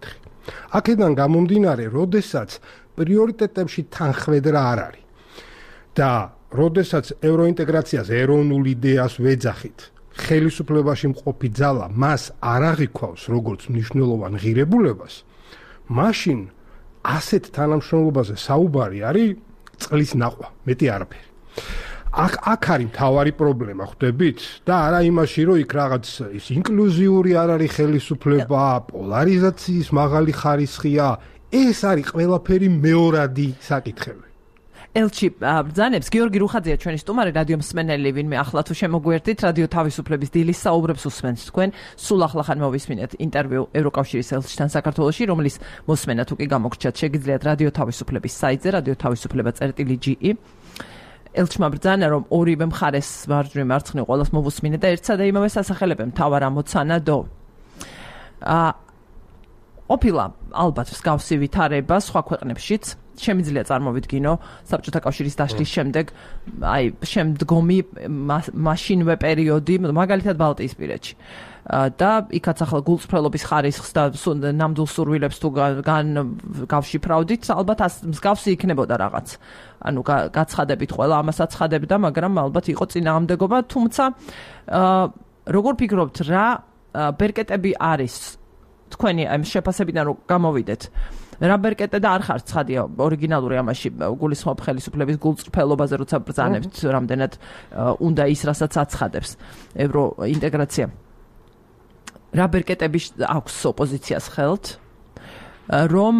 აქედან გამომდინარე, როდესაც პრიორიტეტებში თანხმედრა არ არის და როდესაც ევროინტეგრაციას ეროვნულ იდეას ვეძახით, ხელისუფლებაში მყოფი ძალა მას არ აღიქვავს როგორც მნიშვნელოვან ღირებულებას, მაშინ ასეთ თანამშრომლობაზე საუბარი არის წყლის ნახვა, მეტი არაფერი. აქ აქ არის მთავარი პრობლემა, ხვდებით? და არა იმაში, რომ იქ რაღაც ის ინკლუზიური არ არის ხელისუფლება, პოლარიზაციის მაღალი ხარისხია, ეს არის ყველაფერი მეორადი საკითხები. ელჩი ბრძანებს გიორგი რუხაძეა ჩვენი სტუმარი, რადიო მსმენელი, ვინმე ახლა თუ შემოგვერთით, რადიო თავისუფლების დილის საუბრებს უსმენთ თქვენ. სულ ახლახან მოვისმინეთ ინტერვიუ ევროკავშირის ელჩთან საქართველოში, რომლის მოსმენა თუ კი გამოგრჩათ, შეგიძლიათ რადიო თავისუფლების საიტზე, რადიო თავისუფლება წერტილი ჯი ი. ელჩმა ბრძანა, რომ ორივე მხარეს მარჯვნივ მარცხნივ ყველას მოვუსმინე და ერთსა და იმავე სასახელებენ მთავარ ამოცანა დო. აა ოფილა ალბათ მსგავსი ვითარება სხვა ქვეყნებშიც შემიძლია წარმოვიდგინო საბჭოთა კავშირის დაშლის შემდეგ, აი შემდგომი მაშინვე პერიოდი, მაგალითად ბალტიისპირეთში. და იქაც ახლა გულწრფელობის ხარისხს და ნამდვილ სურვილებს თუ გან გავშიფრავდით, ალბათ მსგავსი იქნებოდა რაღაც. ანუ გაცხადებით ყველა ამას აცხადებდა, მაგრამ ალბათ იყო წინააღმდეგობა, თუმცა როგორ ფიქრობთ, რა ბერკეტები არის თქვენი ამ შეფასებიდან რომ გამოვიდეთ? რა ბერკეტე და არ ხარ ცხადია ორიგინალური ამაში გულისხმობ ხელისუფლების გულწრფელობაზე, როცა ბრძანებთ რამდენად უნდა ის რასაც აცხადებს ევროინტეგრაცია. რა ბერკეტები აქვს ოპოზიციას ხელთ, რომ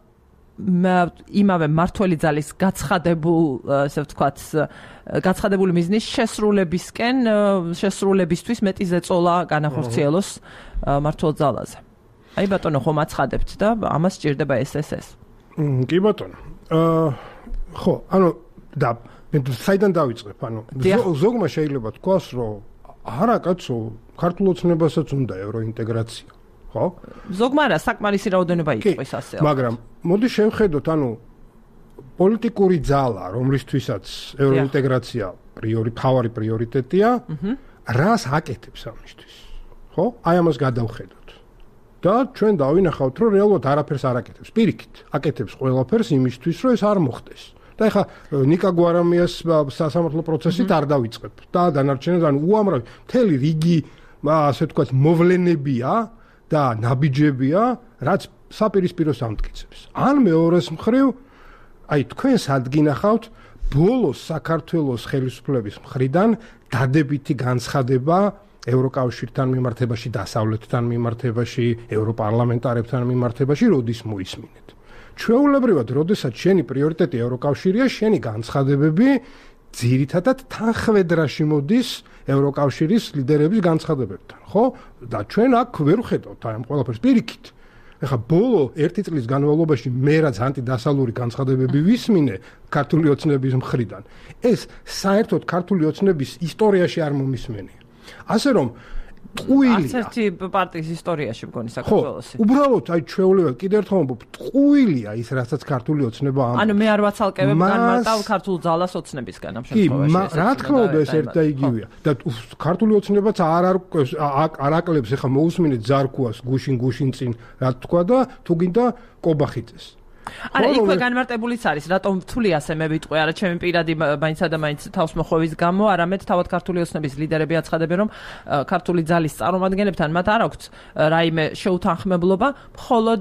იმავე მართველი ძალის გაცხადებულ, ასე ვთქვათ, გაცხადებული მიზნის შესრულებისკენ, შესრულებისთვის მეტი ზეწოლა განახორციელოს მართულ ძალაზე. აი ბატონო, ხომ აცხადებთ და ამას სჭირდება ეს ეს ეს. კი ბატონო. აა ხო, ანუ და საიდან დავიწყებ? ანუ ზოგმა შეიძლება თქვას, რომ არა კაცო, ქართულ ოცნებასაც უნდა ევროინტეგრაცია. ხო? ზოგმა არა, საკმარისი რაოდენობა იყოს ასე. მაგრამ მოდი შევხედოთ, ანუ პოლიტიკური ძალა, რომლისთვისაც ევროინტეგრაცია პრიორი თავარი პრიორიტეტია, რას აკეთებს ამისთვის? ხო? აი ამას გადავხედოთ. და ჩვენ დავინახავთ, რომ რეალურად არაფერს არ აკეთებს. პირიქით, აკეთებს ყველაფერს იმისთვის, რომ ეს არ მოხდეს. და ეხლა ნიკა გვარამიას სასამართლო პროცესით არ დავიწყებ. და დანარჩენებს, ანუ უამრავი მთელი რიგი, ასე ვთქვათ, მოვლენებია და ნაბიჯებია, რაც საპირისპიროს ამტკიცებს. ან მეორეს მხრივ, აი თქვენ სადგინახავთ ბოლოს საქართველოს ხელისუფლების მხრიდან დადებითი განცხადება ევროკავშირთან მიმართებაში, დასავლეთთან მიმართებაში, ევროპარლამენტარებთან მიმართებაში, როდის მოისმინეთ. ჩვეულებრივად, როდესაც შენი პრიორიტეტი ევროკავშირია, შენი განცხადებები ძირითადად თანხმედრაში მოდის ევროკავშირის ლიდერების განცხადებებთან, ხო? და ჩვენ აქ ვერ ვხედავთ აი ამ ყველაფერს პირიქით. ეხლა ბოლო ერთი წლის განმავლობაში მე რაც ანტიდასალური განცხადებები ვისმინე ქართული ოცნების მხრიდან, ეს საერთოდ ქართული ოცნების ისტორიაში არ მომისმენია. ასე რომ ტყუილია. არც ერთი პარტიის ისტორიაში მგონი საქართველოსი. ხო, უბრალოდ აი ჩვეულებრივად კიდევ ერთხელ ვამბობ, ტყუილია ის რასაც ქართული ოცნება ამბობს. ანუ მე არ ვაცალკევებ განმარტავ ქართულ ძალას ოცნებისგან ამ შემთხვევაში. კი, რა თქმა უნდა ეს ერთ და იგივეა. და ქართული ოცნებაც არ არ აკლებს, ეხლა მოусმინეთ ზარქუას გუშინ გუშინ წინ რა თქვა და თუ გინდა კობახიძეს. არა, იქვე განმარტებულიც არის, რატომ რთული ასე მე ვიტყვე, არა ჩემი პირადი მაინცსა და მაინც თავსმოხვევის გამო, არამედ თავად ქართული ოცნების ლიდერები აცხადებენ, რომ ქართული ძალის წარმომადგენლებთან მათ არ აქვთ რაიმე შეუთანხმებლობა, მხოლოდ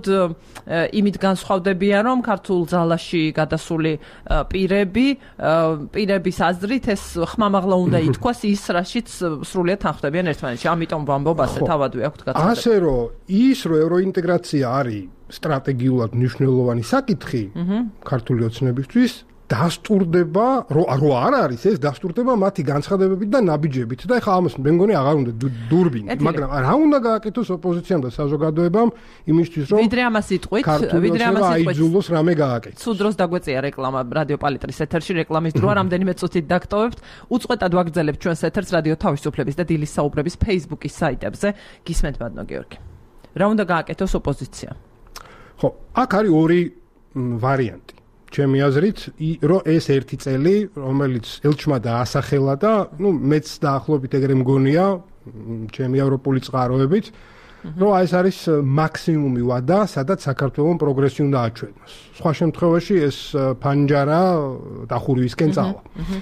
იმით განსხვავდებიან, რომ ქართულ ძალაში გადასული პირები, პირების აზრით ეს ხმამაღლა უნდა ითქვას ის, რაშიც სრულიად თანხმდებიან ერთმანეთში. ამიტომ ვამბობ ასე, თავადვე აქვთ გაცილება. ასე რომ ის რომ ევროინტეგრაცია არის სტრატეგიულად მნიშვნელოვანი საკითხი ქართული ოცნებისთვის დასტურდება, რო არ არის ეს დასტურდება მათი განცხადებებით და ნაბიჯებით და ეხლა ამას მე მგონი აღარ უნდა დურბინი, მაგრამ რა უნდა გააკეთოს ოპოზიციამ და საზოგადოებამ იმისთვის რომ ვიდრე ამას იტყვით, ვიდრე ამას იტყვით, აიძულოს რამე გააკეთოს. სულ დროს დაგვეწია რეკლამა რადიო პალიტრის ეთერში, რეკლამის დროა, რამდენიმე წუთით დაგტოვებთ. უწყვეტად ვაგრძელებთ ჩვენს ეთერს რადიო თავისუფლების და დილის საუბრების Facebook-ის საიტებზე. გისმენთ ბატონო გიორგი. რა უნდა გააკეთოს ოპოზიციამ? ხო, აქ არის ორი ვარიანტი. ჩემი აზრით, რომ ეს ერთი წელი, რომელიც ელჩმა დაასახელა და, ну, მეც დაახლოებით ეგრე მგონია, ჩემი ევროპული წყაროებით, რომ აი ეს არის მაქსიმუმი ვადა, სადაც საქართველოს პროგრესი უნდა აჩვენოს. სხვა შემთხვევაში ეს ფანჯარა დახურვისკენ წავა.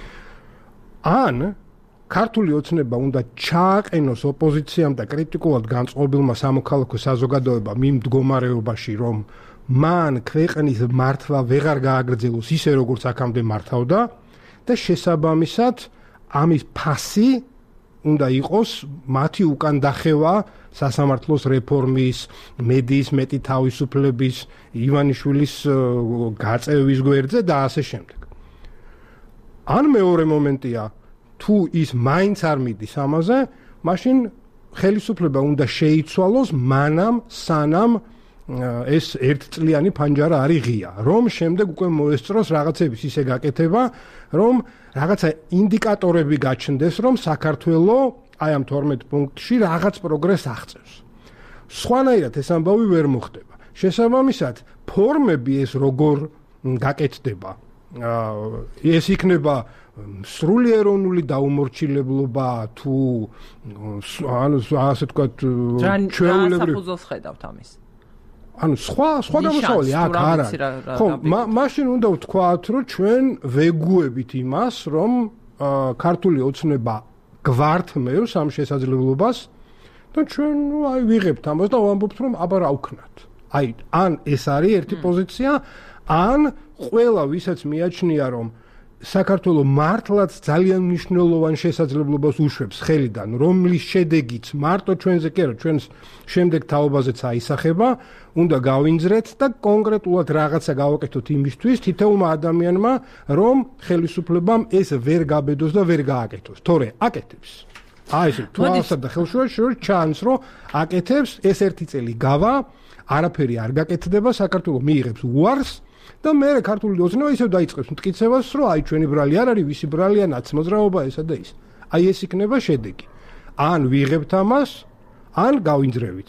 ან ქართული ოცნება უნდა ჩააყენოს ოპოზიციამ და კრიტიკულად განწყობილმა სამოქალაქო საზოგადოებამ იმ მდგომარეობაში, რომ მან ქვეყნის მართვა ვეღარ გააგრძელოს ისე როგორც აქამდე მართავდა და შესაბამისად ამის ფასი უნდა იყოს მათი უკან დახევა სასამართლოს რეფორმის, მედიის მეტი თავისუფლების, ივანიშვილის გაწევის გვერდზე და ასე შემდეგ. ან მეორე მომენტია, თუ ის მაინც არ მიდის ამაზე, მაშინ ხელისუფლება უნდა შეიცვალოს მანამ სანამ ეს ერთწლიანი ფანჯარა არის ღია, რომ შემდეგ უკვე მოესწროს რაღაცების ისე გაკეთება, რომ რაღაცა ინდიკატორები გაჩნდეს, რომ საქართველოს აი ამ თორმეტ პუნქტში რაღაც პროგრესს აღწევს. სხვანაირად ეს ამბავი ვერ მოხდება. შესაბამისად, ფორმები ეს როგორ გაკეთდება? ეს იქნება სრული ეროვნული დაუმორჩილებლობა თუ ანუ ასე თქვა ჩვეულებრივი საფუძველს ხედავთ ამის. ანუ სხვა სხვა გამოსავალი აქ არ არის. ხო, მაშინ უნდა ვთქვათ, რომ ჩვენ ვეგუებით იმას, რომ ქართული ოცნება გვართმევს ამ შესაძლებლობას და ჩვენ აი ვიღებთ ამას და ვამბობთ, რომ აბა რა ვქნათ. აი, ან ეს არის ერთი პოზიცია, ან ყველა ვისაც მიაჩნია, რომ საქართველოს მართლაც ძალიან მნიშვნელოვან შესაძლებლობას უშვებს ხელიდან, რომლის შედეგიც მარტო ჩვენზე კი არა, ჩვენს შემდეგ თაობაზეც აისახება, უნდა გავინძრეთ და კონკრეტულად რაღაცა გავაკეთოთ იმისთვის თითოეულმა ადამიანმა, რომ ხელისუფლებამ ეს ვერ გაბედოს და ვერ გააკეთოს. თორე აკეთებს. აი ეს თვალსა და ხელშუაში ჩანს, რომ აკეთებს, ეს ერთი წელი გავა, არაფერი არ გაკეთდება, საქართველოს მიიღებს უარს და მე ქართული ოცნება ისევ დაიწყებს მტკიცებას, რომ აი ჩვენი ბრალი არ არის, ვისი ბრალია, ნაცმოძრაობა ესა და ის. აი ეს იქნება შედეგი. ან ვიღებთ ამას, ან გავინძრევით.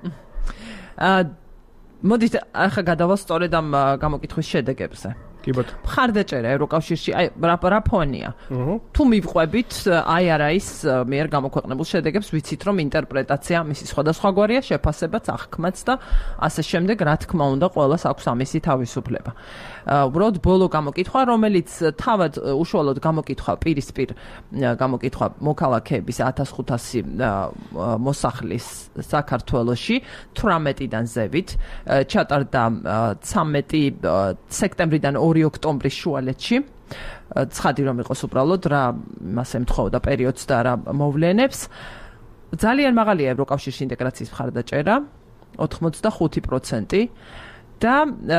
აა მოდით ახლა გადავალ სწორედ ამ გამოკითხვის შედეგებზე. კი ბატონო. მხარდაჭერა ევროკავშირში, აი რა ფონია. თუ მივყვებით აი არა ის მიერ გამოქვეყნებულ შედეგებს, ვიცით რომ ინტერპრეტაცია მისი სხვადასხვაგვარია, შეფასებაც, აღქმაც და ასე შემდეგ, რა თქმა უნდა, ყველას აქვს ამისი თავისუფლება. უბრალოდ ბოლო გამოკითხვა, რომელიც თავად უშუალოდ გამოკითხვა პირისპირ გამოკითხვა მოქალაქეების ათას ხუთასი მოსახლის საქართველოში თვრამეტიდან ზევით ჩატარდა ცამეტი სექტემბრიდან ორი ოქტომბრის შუალედში. ცხადი რომ იყოს უბრალოდ რა მას ემთხოვდა პერიოდს და რა მოვლენებს. ძალიან მაღალია ევროკავშირში ინტეგრაციის მხარდაჭერა, ოთხმოცდახუთი პროცენტი. და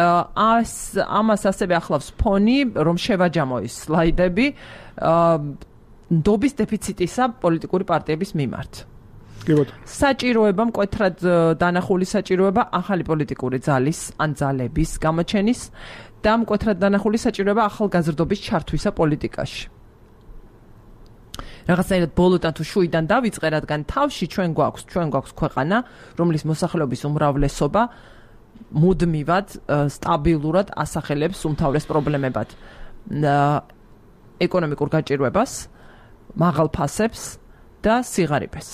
ამას ასევე ახლავს ფონი, რომ შევაჯამო ის სლაიდები ნდობის დეფიციტისა პოლიტიკური პარტიების მიმართ. საჭიროება, მკვეთრად დანახული საჭიროება ახალი პოლიტიკური ძალის ან ძალების გამოჩენის და მკვეთრად დანახული საჭიროება ახალგაზრდობის ჩართვისა პოლიტიკაში. რაღაცნაირად ბოლოდან თუ შუიდან დავიწყე, რადგან თავში ჩვენ გვაქვს, ჩვენ გვაქვს ქვეყანა, რომლის მოსახლეობის უმრავლესობა მუდმივად სტაბილურად ასახელებს უმთავრეს პრობლემებად ეკონომიკურ გაჭირვებას, მაღალ ფასებს და სიღარიბეს.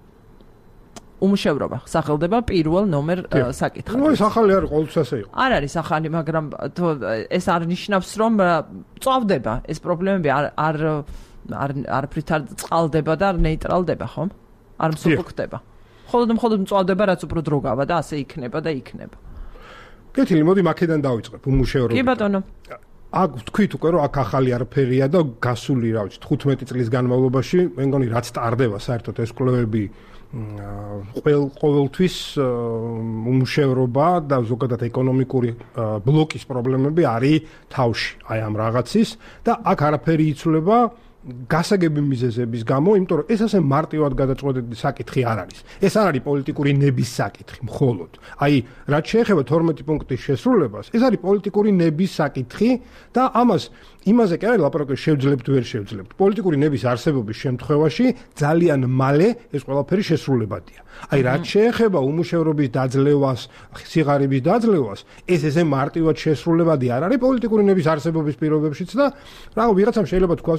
უმუშევრობა სახელდება პირველ ნომერ საკითხად. ნუ ეს ახალი არის, ყოველთვის ასე იყო. არ არის ახალი, მაგრამ ეს არ ნიშნავს, რომ წავდება ეს პრობლემები არ არ არაფრით არ წყალდება და არ ნეიტრალდება, ხომ? არ მსუბუქდება. მხოლოდ მხოლოდ წავდება, რაც უფრო დრო გავა და ასე იქნება და იქნება. კეთილი, მოდი მაქედან დავიწყებ უმუშევრობა. კი ბატონო. აქ ვთქვით უკვე, რომ აქ ახალი არაფერია და გასული, რა ვიცი, თხუთმეტი წლის განმავლობაში, მე მგონი რაც ტარდება საერთოდ ეს კვლევები ყოველ ყოველთვის უმუშევრობა და ზოგადად ეკონომიკური ბლოკის პრობლემები არის თავში აი ამ რაღაცის და აქ არაფერი იცვლება გასაგები მიზეზების გამო, იმიტომ რომ ეს ასე მარტივად გადაწყვეტილი საკითხი არ არის. ეს არ არის პოლიტიკური ნების საკითხი მხოლოდ. აი, რაც შეეხება თორმეტი პუნქტის შესრულებას, ეს არის პოლიტიკური ნების საკითხი და ამას იმაზე კი არის ლაპარაკი შევძლებთ ვერ შევძლებთ. პოლიტიკური ნების არსებობის შემთხვევაში ძალიან მალე ეს ყველაფერი შესრულებადია. აი, რაც შეეხება უმუშევრობის დაძლევას, სიღარიბის დაძლევას, ეს ესე მარტივად შესრულებადი არ არის პოლიტიკური ნების არსებობის პირობებშიც და რა ვიღაცამ შეიძლება თქვას, რომ ქართულ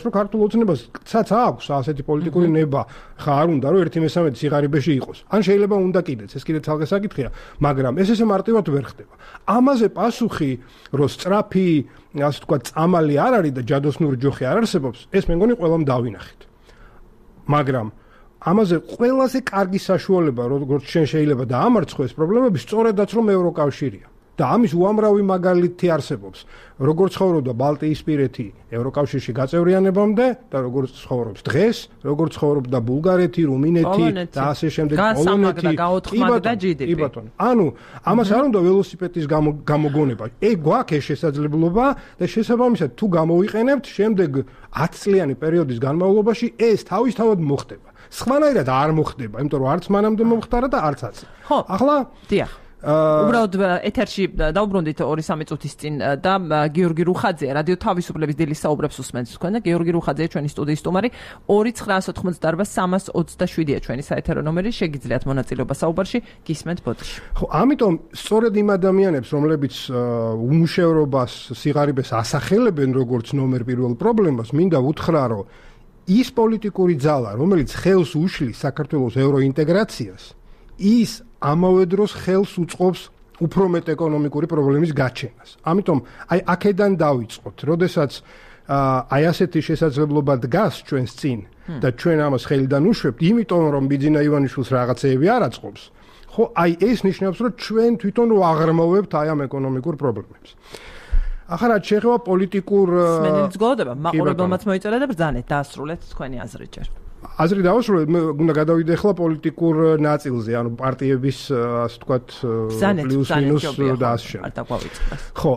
ოცნებასაც აქვს ასეთი პოლიტიკური ნება, ხა არ უნდა რომ ერთი მესამედი სიღარიბეში იყოს. ან შეიძლება უნდა კიდეც, ეს კიდე თალღე საკითხია, მაგრამ ეს ესე მარტივად ვერ ხდება. ამაზე პასუხი, რომ სწრაფი, ასე ვთქვათ, წამალი არ არის და ჯადოსნური ჯოხი არ არსებობს, ეს მე მგონი ყველამ დავინახეთ. მაგრამ ამაზე ყველაზე კარგი საშუალება, როგორც შენ შეიძლება დაამარცხო ეს პრობლემები, სწორედაც რომ ევროკავშირია. და ამის უამრავი მაგალითი არსებობს. როგორც ცხოვრობდა ბალტიისპირეთი ევროკავშირში გაწევრიანებამდე და როგორც ცხოვრობს დღეს, როგორც ცხოვრობდა ბულგარეთი, რუმინეთი და ასე შემდეგ, პოლონეთი, კი ბატონო. ანუ ამას არ უნდა ველოსიპედის გამოგონება. ეგ გვაქვს შესაძლებლობა და შესაბამისად თუ გამოვიყენებთ, შემდეგ ათი წლიანი პერიოდის განმავლობაში ეს თავისთავად მოხდება. სხვანაირად არ მოხდება, იმიტომ რომ არც მანამდე მომხდარა და არც აცი. ხო, ახლა დიახ. უბრალოდ ეთერში დაუბრუნდით ორი სამი წუთის წინ და გიორგი რუხაძე რადიო თავისუფლების დილის საუბრებს უსმენთ თქვენ და გიორგი რუხაძე ჩვენი სტუდიის სტუმარი ორი ცხრა ოცდაოთხმოცდაარბა სამას ოცდაშვიდია ჩვენი საეთერო ნომერი შეგიძლიათ მონაწილეობა საუბარში გისმენთ ბოდიში. ხო, ამიტომ სწორედ იმ ადამიანებს, რომლებიც უმუშევრობას, სიღარიბეს ასახელებენ როგორც ნომერ პირველ პრობლემას, მინდა უთხრა, რომ ის პოლიტიკური ძალა, რომელიც ხელს უშლის საქართველოს ევროინტეგრაციას, ის ამავე დროს ხელს უწყობს უფრო მეტ ეკონომიკური პრობლემის გაჩენას. ამიტომ აი აქედან დავიწყოთ, როდესაც აი ასეთი შესაძლებლობა დგას ჩვენს წინ და ჩვენ ამას ხელიდან უშვებთ, იმიტომ რომ ბიძინა ივანიშვილს რაღაცეები არ აწყობს. ხო, აი ეს ნიშნავს, რომ ჩვენ თვითონ ვაღრმოვებთ აი ამ ეკონომიკურ პრობლემებს. ახლა რაც შეეხება პოლიტიკურ სმენელიც გლოდება, მაყურებელმაც მოიწერა და ბრძანეთ დაასრულეთ თქვენი აზრი ჯერ. აზრი დავასრულე, უნდა გადავიდე ახლა პოლიტიკურ ნაწილზე, ანუ პარტიების, ასე ვთქვათ, პლუს მინუს და ასე შემდეგ. ხო,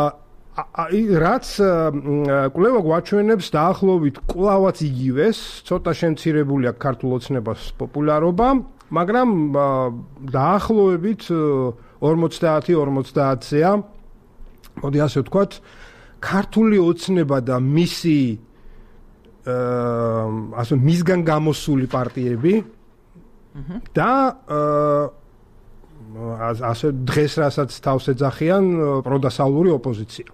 აი რაც კვლევა გვაჩვენებს დაახლოებით კვლავაც იგივეს, ცოტა შემცირებული აქვს ქართულ ოცნებას პოპულარობა, მაგრამ დაახლოებით ორმოცდაათი ორმოცდაათზეა. მოდი ასე ვთქვათ, ქართული ოცნება და მისი ასე მისგან გამოსული პარტიები და ასე დღეს რასაც თავს ეძახიან პროდასავლური ოპოზიცია.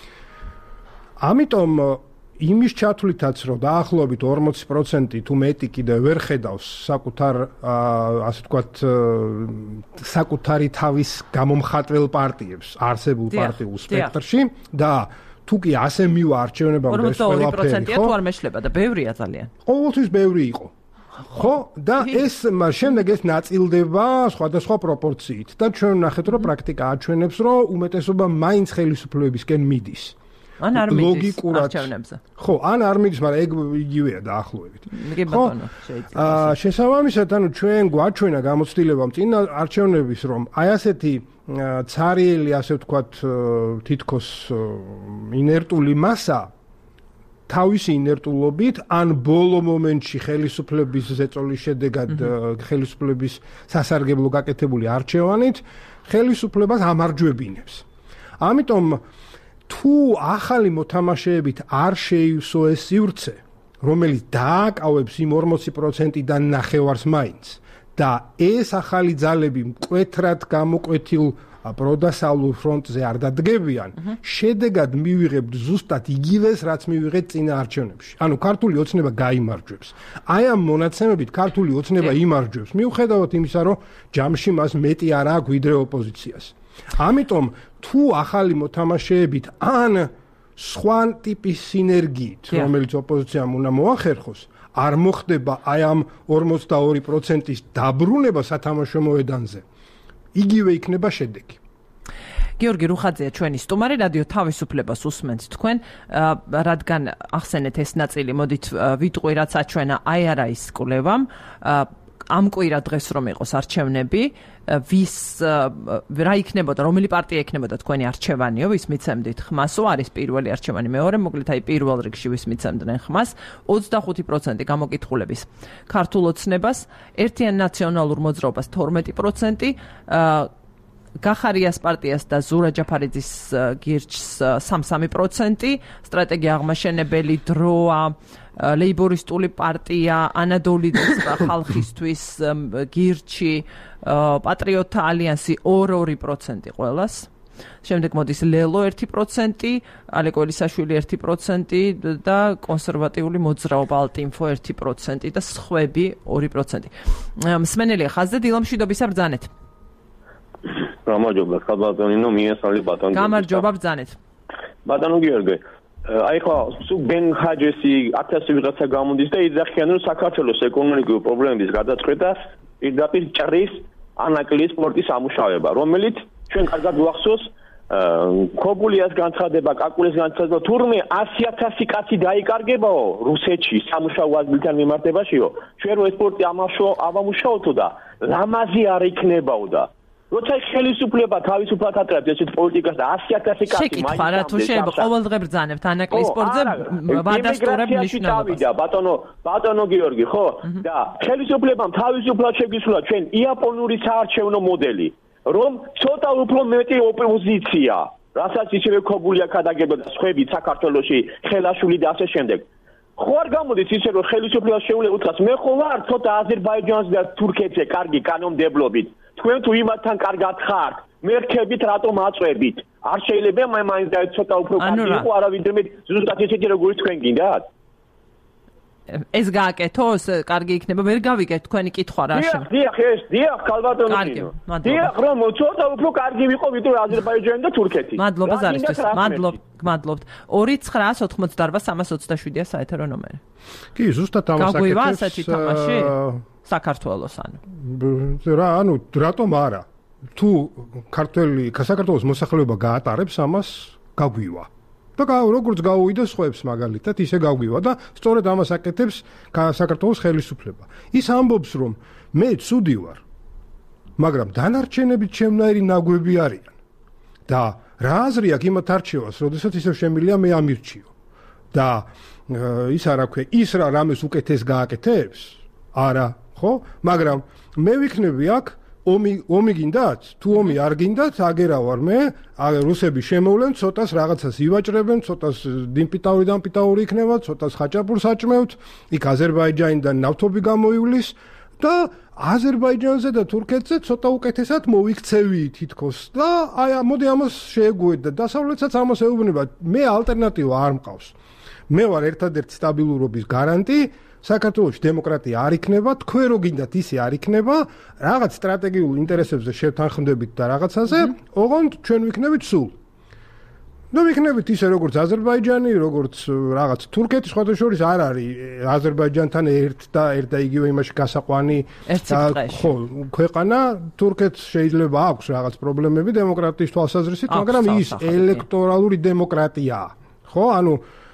ამიტომ იმის ჩათვლითაც რომ დაახლოებით ორმოცი პროცენტი თუ მეტი კიდე ვერ ხედავს საკუთარ ასე ვთქვათ საკუთარი თავის გამომხატველ პარტიებს არსებულ პარტიულ სპექტრში და თუ კი ასე მივა არჩევნებამდე ეს ყველაფერი, ორმოცდაორი პროცენტია თუ არ მეშლება და ბევრია ძალიან. ყოველთვის ბევრი იყო. ხო, და ეს შემდეგ ეს ნაწილდება სხვადასხვა პროპორციით და ჩვენ ვნახეთ რომ პრაქტიკა აჩვენებს რომ უმეტესობა მაინც ხელისუფლებისკენ მიდის. ან არ მიდის არჩევნებზე. ხო, ან არ მიდის, მაგრამ ეგ იგივეა დაახლოებით. კი ბატონო, შეიძლება. აა შესაბამისად, ანუ ჩვენ გვაჩვენა გამოცდილება წინა არჩევნების რომ აი ასეთი ცარიელი, ასე ვთქვათ, თითქოს ინერტული მასა თავისი ინერტულობით ან ბოლო მომენტში ხელისუფლების ზეწოლის შედეგად ხელისუფლების სასარგებლო გაკეთებული არჩევანით ხელისუფლებას ამარჯვებინებს. ამიტომ თუ ახალი მოთამაშეებით არ შეივსო ეს სივრცე, რომელიც დააკავებს იმ ორმოცი პროცენტიდან ნახევარს მაინც და ეს ახალი ძალები მკვეთრად გამოკვეთილ პროდასავლურ ფრონტზე არ დადგებიან, შედეგად მივიღებთ ზუსტად იგივეს, რაც მივიღეთ წინა არჩევნებში. ანუ ქართული ოცნება გაიმარჯვებს. აი ამ მონაცემებით ქართული ოცნება იმარჯვებს, მიუხედავად იმისა, რომ ჯამში მას მეტი არ აქვს ვიდრე ოპოზიციას. ამიტომ თუ ახალი მოთამაშეებით ან სხვა ტიპის სინერგიით, რომელიც ოპოზიციამ უნდა მოახერხოს, არ მოხდება აი ამ ორმოცდაორი პროცენტის დაბრუნება სათამაშო მოედანზე. იგივე იქნება შედეგი. გიორგი რუხაძეა ჩვენი სტუმარი, რადიო თავისუფლებას უსმენთ თქვენ, რადგან ახსენეთ ეს ნაწილი, მოდით ვიტყვი, რაც აჩვენა აი არა ის კვლევამ, ამ კვირა დღეს რომ იყოს არჩევნები, ვის რა იქნებოდა, რომელი პარტია იქნებოდა თქვენი არჩევანიო, ვის მიცემდით ხმასო, არის პირველი არჩევანი, მეორე, მოკლედ აი პირველ რიგში ვის მიცემდნენ ხმას, ოცდახუთი პროცენტი გამოკითხულების ქართულ ოცნებას, ერთიან ნაციონალურ მოძრაობას თორმეტი პროცენტი, გახარიას პარტიას და ზურა ჯაფარიძის გირჩს სამსამი პროცენტი, სტრატეგია აღმაშენებელი დროა, ლეიბორისტული პარტია, ანადოლიძის ხალხისთვის გირჩი, პატრიოტთა ალიანსი ორ-ორი პროცენტი ყველას. შემდეგ მოდის ლელო ერთი პროცენტი, ალეკო ელისაშვილი ერთი პროცენტი და კონსერვატიული მოძრაობა ალტინფო ერთი პროცენტი და სხვები ორი პროცენტი. მსმენელია ხაზზე დილა მშვიდობისა ბრძანეთ. გამარჯობა, ხალბატონინო, მიესალმებით ბატონო. გამარჯობა ბრძანეთ. ბატონო გიორგი, აი ხო, სულ ბენ ჰაჯესი ათასი ვიღაცა გამოდის და იძახიან რომ საქართველოს ეკონომიკური პრობლემების გადაწყვეტას პირდაპირ ჭრის ანაკლის სპორტის ამუშავება, რომელიც ჩვენ კარგად გვახსოვს ქობულიას განცხადება, კაკულის განცხადება, თურმე ასი ათასი კაცი დაიკარგებაო რუსეთში სამუშაო ადგილთან მიმართებაშიო. ჩვენ რო სპორტი ამუშავოთო და ლამაზი არ იქნებაო და როცა ხელისუფლება თავისუფლად ატარებს ესეთ პოლიტიკას და ასი ათასი კაცი მაინც არა თუ შეიძლება ყოველდღე ბრძანებთ ანაკლის სპორტზე ვადასტურებ მნიშვნელობას. ბატონო, ბატონო გიორგი, ხო? და ხელისუფლებამ თავისუფლად შეგვისულა ჩვენ იაპონური საარჩევნო მოდელი, რომ ცოტა უფრო მეტი ოპოზიცია, რასაც ისევე ქობულია ქადაგებდა სხვები საქართველოში, ხელაშვილი და ასე შემდეგ. ხო არ გამოდის ისე რომ ხელისუფლებას შეუძლია უთხრას მე ხო ვარ ცოტა აზერბაიჯანს და თურქეთზე კარგი კანონმდებლობით. თქვენ თუ იმათთან კარგად ხართ, მერქებით რატომ აწვევით? არ შეიძლება მე მაინც და ცოტა უფრო კარგი იყო არავითარ ზუსტად ესეთი როგორი თქვენ გინდათ? ეს გააკეთოს, კარგი იქნება, ვერ გავიგეთ თქვენი კითხვა რა შე. დიახ, ეს, დიახ, ხალბატონო. დიახ, რომ ცოტა უფრო კარგი ვიყო ვიდრე აზერბაიჯანი და თურქეთი. მადლობა ზარისთვის. მადლობ, გმადლობთ. ორი ცხრაას ოცდაოთხმოცდაოთხ სამას ოცდაშვიდია საეთერო ნომერი. კი, ზუსტად ამას აკეთებს. გაგვივა ასეთი თამაში? საქართველოს ანუ. რა, ანუ რატომ არა? თუ ქართველი, საქართველოს მოსახლეობა გაატარებს ამას, გაგვივა. და როგორც გაუვიდა სხვებს მაგალითად, ისე გაგვივა და სწორედ ამას აკეთებს საქართველოს ხელისუფლება. ის ამბობს, რომ მე ცუდი ვარ, მაგრამ დანარჩენებით ჩემნაირი ნაგვები არიან. და რა აზრი აქვს იმათ არჩევას, როდესაც ისევ შემილია მე ამირჩიო. და ის არა ქვე, ის რა რამეს უკეთეს გააკეთებს? არა, ხო? მაგრამ მე ვიქნები აქ ომი ომი გინდათ? თუ ომი არ გინდათ, აგერა ვარ მე, რუსები შემოვლენ, ცოტას რაღაცას ივაჭრებენ, ცოტას დიმპიტაური დამპიტაური იქნება, ცოტას ხაჭაპურს აჭმევთ, იქ აზერბაიჯანიდან ნავთობი გამოივლის და აზერბაიჯანზე და თურქეთზე ცოტა უკეთესად მოიქცევი თითქოს და აი მოდი ამას შეეგუეთ და დასავლეთსაც ამას ეუბნება. მე ალტერნატივა არ მყავს. მე ვარ ერთადერთი სტაბილურობის გარანტი. საქართველოში დემოკრატია არ იქნება, თქვენ რო გინდათ ისე არ იქნება, რაღაც სტრატეგიულ ინტერესებზე შევთანხმდებით და რაღაცაზე, ოღონდ ჩვენ ვიქნებით სულ. ნუ ვიქნებით ისე როგორც აზერბაიჯანი, როგორც რაღაც თურქეთი, სხვათა შორის არ არის აზერბაიჯანთან ერთ და ერთ და იგივე იმაში გასაყვანი ხო, ქვეყანა, თურქეთს შეიძლება აქვს რაღაც პრობლემები დემოკრატიის თვალსაზრისით, მაგრამ ის ელექტორალური დემოკრატიაა. ხო, ანუ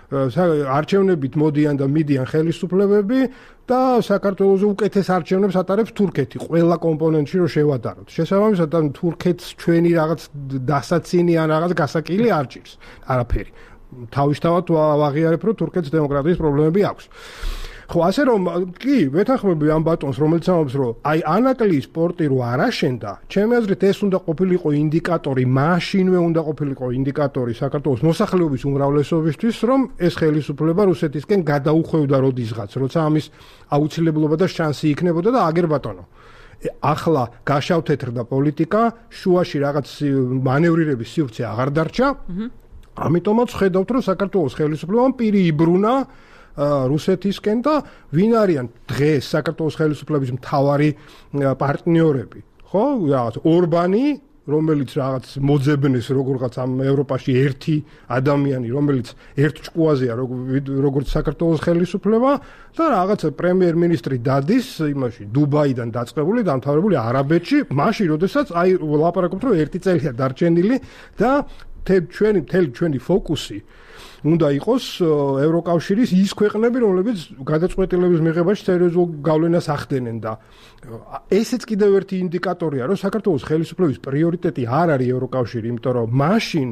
არჩევნებით მოდიან და მიდიან ხელისუფლებები და საქართველოს უკეთეს არჩევნებს ატარებს თურქეთი ყველა კომპონენტში რო შევადაროთ. შესაბამისად თურქეთს ჩვენი რაღაც დასაცინი ან რაღაც გასაკილი არ ჭირს. არაფერი. თავისთავად ვაღიარებ რომ თურქეთს დემოკრატიის პრობლემები აქვს. ხო, ასე რომ კი, ვეთანხმები ამ ბატონს, რომელიც ამბობს, რომ აი ანაკლი სპორტი რო არ აშენდა, ჩემი აზრით ეს უნდა ყოფილიყო ინდიკატორი, მაშინვე უნდა ყოფილიყო ინდიკატორი საქართველოს მოსახლეობის უმრავლესობისთვის, რომ ეს ხელისუფლება რუსეთისკენ გადაუხვევდა როდისღაც, როცა ამის აუცილებლობა და შანსი იქნებოდა და აგერ ბატონო. ახლა გაშავთეთრდა პოლიტიკა, შუაში რაღაც მანევრირების სივრცე აღარ დარჩა. ამიტომაც ხედავთ, რომ საქართველოს ხელისუფლებამ პირი იბრუნა რუსეთისკენ და ვინ არიან დღეს საქართველოს ხელისუფლების მთავარი პარტნიორები, ხო? რაღაც ორბანი, რომელიც რაღაც მოძებნეს როგორღაც ამ ევროპაში ერთი ადამიანი, რომელიც ერთ ჭკუაზეა როგორც საქართველოს ხელისუფლება და რაღაც პრემიერ-მინისტრი დადის იმაში დუბაიდან დაწყებული, დამთავრებული არაბეთში, მაშინ როდესაც აი ლაპარაკობთ რომ ერთი წელია დარჩენილი და ჩვენი მთელი ჩვენი ფოკუსი უნდა იყოს ევროკავშირის ის ქვეყნები, რომლებიც გადაწყვეტილების მიღებაში სერიოზულ გავლენას ახდენენ და ესეც კიდევ ერთი ინდიკატორია, რომ საქართველოს ხელისუფლების პრიორიტეტი არ არის ევროკავშირი, იმიტომ რომ მაშინ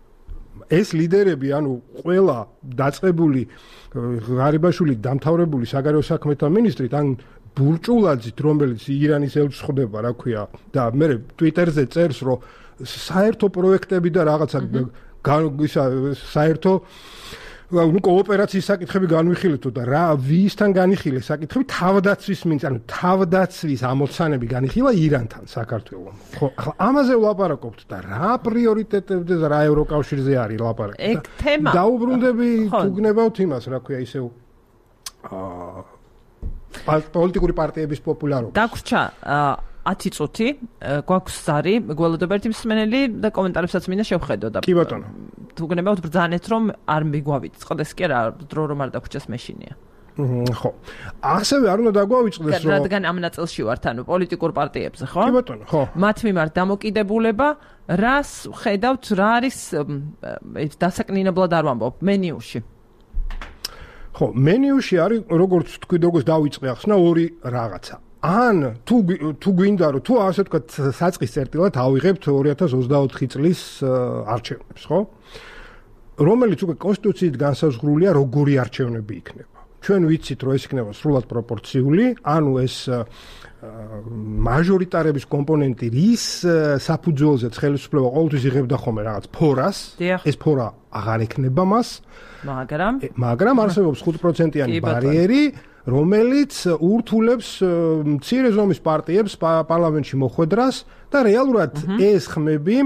ეს ლიდერები, ანუ ყველა დაწყებული ღარიბაშვილი დამთავრებული საგარეო საქმეთა მინისტრით, ან ბურჭულაძით, რომელიც ირანის ელჩს ხდება, რა ქვია, და მე ტვიტერზე წერს, რომ საერთო პროექტები და რაღაცა ისა საერთო ნუ კოოპერაციის საკითხები განვიხილეთო და რა ვისთან განიხილეს საკითხები თავდაცვის მინც ანუ თავდაცვის ამოცანები განიხილა ირანთან საქართველოს. ხო, ახლა ამაზე ვლაპარაკობთ და რა პრიორიტეტებზე და რა ევროკავშირზე არის ლაპარაკი. ეგ თემა. დაუბრუნდები თუ გნებავთ იმას, რა ქვია, ისევ აა პოლიტიკური პარტიების პოპულარობა. დაგვრჩა ათი წუთი, გვაქვს ზარი, გველოდება ერთი მსმენელი და კომენტარებსაც მინდა შევხედო და კი ბატონო. თუ გნებავთ ბრძანეთ რომ არ მიგვავიწყდეს კი რა დრო რომ არ დაგვრჩას მეშინია. ხო. ასევე არ უნდა დაგვავიწყდეს რომ რადგან ამ ნაწილში ვართ, ანუ პოლიტიკურ პარტიებზე, ხო? კი ბატონო, ხო. მათ მიმართ დამოკიდებულება, რას ხედავთ, რა არის დასაკნინებლად არ ვამბობ, მენიუში. ხო, მენიუში არის როგორც თქვი, როგორც დავიწყე ახსნა ორი რაღაცა. ან თუ თუ გვინდა რომ თუ ასე ვთქვათ საწყის წერტილად ავიღებთ ორი ათას ოცდაოთხი წლის არჩევნებს, ხო? რომელიც უკვე კონსტიტუციით განსაზღვრულია როგორი არჩევნები იქნება. ჩვენ ვიცით რომ ეს იქნება სრულად პროპორციული, ანუ ეს მაჟორიტარების კომპონენტი რის საფუძველზეც ხელისუფლება ყოველთვის იღებდა ხოლმე რაღაც ფორას, ეს ფორა აღარ ექნება მას, მაგრამ მაგრამ არსებობს ხუთ პროცენტიანი ბარიერი, რომელიც ურთულებს მცირე ზომის პარტიებს პარლამენტში მოხვედრას და რეალურად ეს ხმები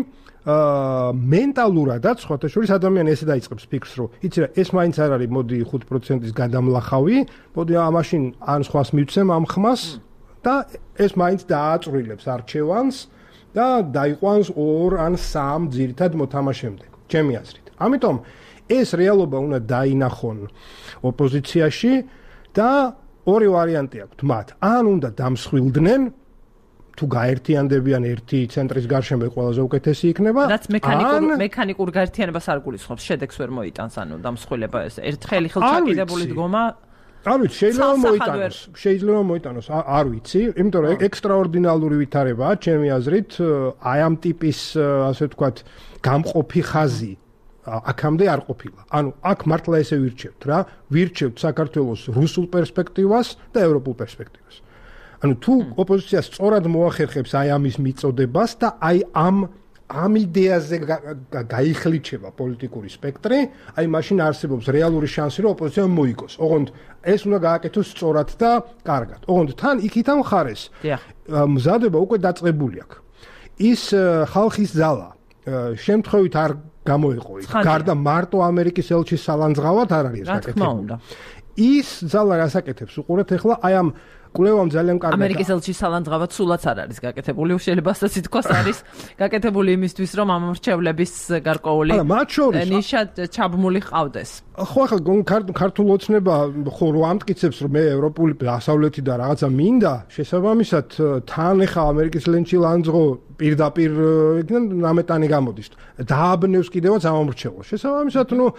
აა მენტალურადაც სხვათა შორის ადამიანი ესე დაიწყებს ფიქრს რომ იცი რა ეს მაინც არ არის მოდი ხუთ პროცენტის გადამლახავი მოდი ამაშინ ან სხვას მივცემ ამ ხმას და ეს მაინც დააწვრილებს არჩევანს და დაიყვანს ორ ან სამ ძირითად მოთამაშემდე ჩემი აზრით ამიტომ ეს რეალობა უნდა დაინახონ ოპოზიციაში და ორი ვარიანტი აქვს მათ ან უნდა დამსხვილდნენ თუ გაერთიანდებიან ერთი ცენტრის გარშემო ყველაზე უკეთესი იქნება რაც მექანიკურ მექანიკურ გაერთიანებას არ გულისხმობს შედეგს ვერ მოიტანს ანუ დამსხვილება ეს ერთხელი ხელჩაკიდებული დგომა არ ვიცი შეიძლება მოიტანოს შეიძლება მოიტანოს არ ვიცი იმიტომ რომ ექსტრაორდინალური ვითარებაა ჩემი აზრით აი ამ ტიპის ასე ვთქვათ გამყოფი ხაზი აქამდე არ ყოფილა. ანუ აქ მართლა ესე ვირჩევთ რა, ვირჩევთ საქართველოს რუსულ პერსპექტივას და ევროპულ პერსპექტივას. ანუ თუ ოპოზიცია სწორად მოახერხებს აი ამის მიწოდებას და აი ამ ამ იდეაზე გაიხლიჩება პოლიტიკური სპექტრი, აი მაშინ არსებობს რეალური შანსი რომ ოპოზიცია მოიგოს. ოღონდ ეს უნდა გააკეთოს სწორად და კარგად. ოღონდ თან იქით ამ ხარეს მზადება უკვე დაწყებული აქვს. ის ხალხის ძალა შემთხვევით არ გამოიყო იქ. გარდა მარტო ამერიკის ელჩის სალანძღავად არ არის გაკეთებული. ის ძალა გასაკეთებს უყურეთ ახლა აი ამ კვლევამ ძალიან კარგად ამერიკის ელჩის სალანძღავად სულაც არ არის გაკეთებული. შეიძლება ასე ითქვას არის გაკეთებული იმისთვის რომ ამ მრჩევლების გარკვეული ნიშა ჩაბმული ყავდეს. ხო ახლა ქართულ ოცნება ხო რო ამტკიცებს რომ მე ევროპული დასავლეთი და რაღაცა მინდა შესაბამისად თან ახლა ამერიკის ელჩი ლანძღო პირდაპირ ნამეტანი გამოდის. დააბნევს კიდევაც ამომრჩევლს. შესაბამისად ნუ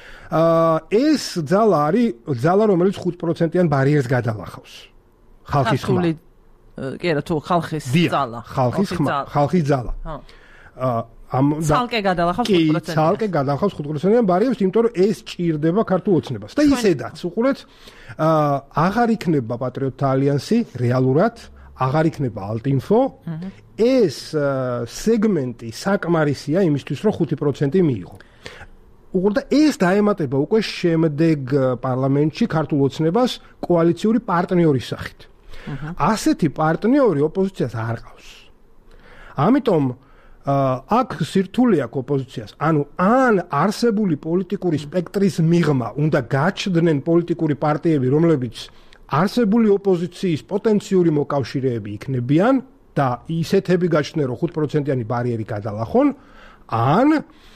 ეს ძალა არის ძალა რომელიც ხუთ პროცენტიან ბარიერს გადალახავს. ხალხის ხმა. კი რა თუ ხალხის ძალა. ხალხის ხმა, ხალხის ძალა. აა ამ ცალკე გადალახავს ხუთ პროცენტს. კი, ცალკე გადალახავს ხუთ პროცენტიან ბარიერს, იმიტომ რომ ეს ჭირდება ქართულ ოცნებას. და ისედაც უყურეთ აა აღარ იქნება პატრიოტთა ალიანსი რეალურად აღარ იქნება ალტინფო ეს სეგმენტი საკმარისია იმისთვის რომ ხუთი პროცენტი მიიღო. უყურდა ეს დაემატება უკვე შემდეგ პარლამენტში ქართულ ოცნებას კოალიციური პარტნიორის სახით. ასეთი პარტნიორი ოპოზიციას არ ყავს. ამიტომ აქ სირთულე აქვს ოპოზიციას. ანუ ან არსებული პოლიტიკური სპექტრის მიღმა უნდა გაჩნდნენ პოლიტიკური პარტიები, რომლებიც არსებული ოპოზიციის პოტენციური მოკავშირეები იქნებიან და ისეთები გაჩნდნენ, რომ ხუთ პროცენტიანი ბარიერი გადალახონ, ან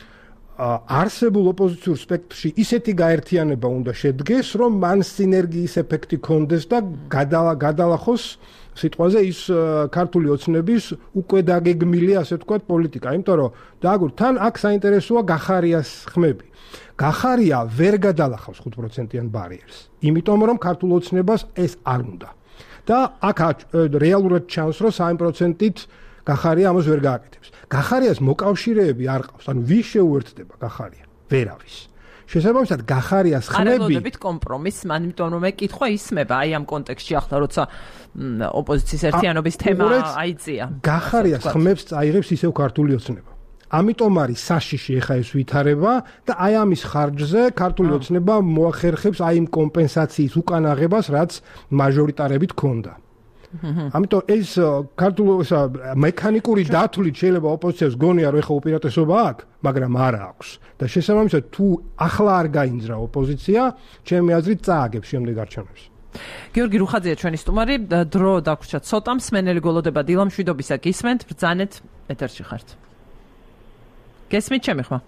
არსებულ ოპოზიციურ სპექტრში ისეთი გაერთიანება უნდა შედგეს, რომ მან სინერგიის ეფექტი ქონდეს და გადალახოს სიტყვაზე ის ქართული ოცნების უკვე დაგეგმილი, ასე ვთქვათ, პოლიტიკა. იმიტომ რომ დააგურ თან აქ საინტერესოა გახარიას ხმები. გახარია ვერ გადალახავს ხუთ პროცენტიან ბარიერს. იმიტომ რომ ქართულ ოცნებას ეს არ უნდა. და აქ რეალურად ჩანს, რომ სამი პროცენტით გახარია ამას ვერ გააკეთებს. გახარიას მოკავშირეები არ ყავს, ანუ ვის შეუერთდება გახარია? ვერავის. შესაბამისად გახარიას ხმები არელოდებით კომპრომისს, ამიტომ რომ ეკითხვა ისმება აი ამ კონტექსტში ახლა როცა ოპოზიციის ერთიანობის თემა აიწია. გახარიას ხმებს წაიღებს ისევ ქართული ოცნება. ამიტომ არის საშიში ეხა ეს ვითარება და აი ამის ხარჯზე ქართული ოცნება მოახერხებს აი იმ კომპენსაციის უკანაღებას, რაც მაჟორიტარებით ჰქონდა. ამიტომ ეს ქართული მექანიკური დათვლით შეიძლება ოპოზიციას გონია რომ ეხა უპირატესობა აქვს, მაგრამ არა აქვს. და შესაბამისად თუ ახლა არ გაინძრა ოპოზიცია, ჩემი აზრით წააგებს შემდეგ არჩევნებს. გიორგი რუხაძეა ჩვენი სტუმარი, დრო დაგვრჩა ცოტა, მსმენელი გოლოდება დილამშვიდობისა გისმენთ, ბრძანეთ ეთერში ხართ. გესმით ჩემი ხმა?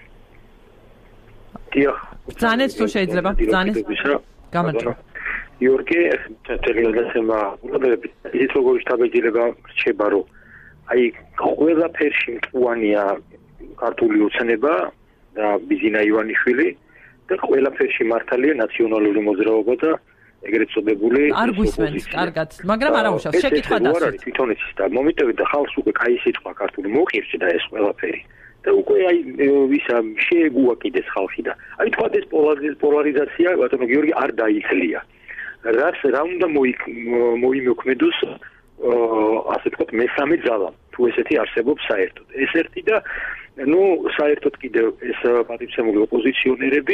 დიახ. ბრძანეთ თუ შეიძლება, ბრძანეთ. გამარჯობა. გიორგი, ტელევიზიასემა უბრალოდ ის როგორი შტაბეჯილება რჩება, რომ აი ყველაფერში მწვანეა ქართული ოცნება და ბიზინა ივანიშვილი და ყველაფერში მართალია ნაციონალური მოძრაობა და ეგრეთ წოდებული არ გვისმენთ კარგად, მაგრამ არა უშავს, შეკითხვა დასვით. არ არის თვითონ იცის და მომიტევით და ხალხს უკვე კაი სიტყვა ქართული მოყირს და ეს ყველაფერი. და უკვე აი ვისა შეეგუაკიდეს ხალხი და აი თქვა ეს პოლარიზაცია ბატონო გიორგი არ დაიცლია. რაც რა უნდა მოიმოქმედოს ასე ვთქვათ მესამე ძალა თუ ესეთი არსებობს საერთოდ. ეს ერთი და ну საერთოდ კიდევ ეს პატივცემული ოპოზიციონერები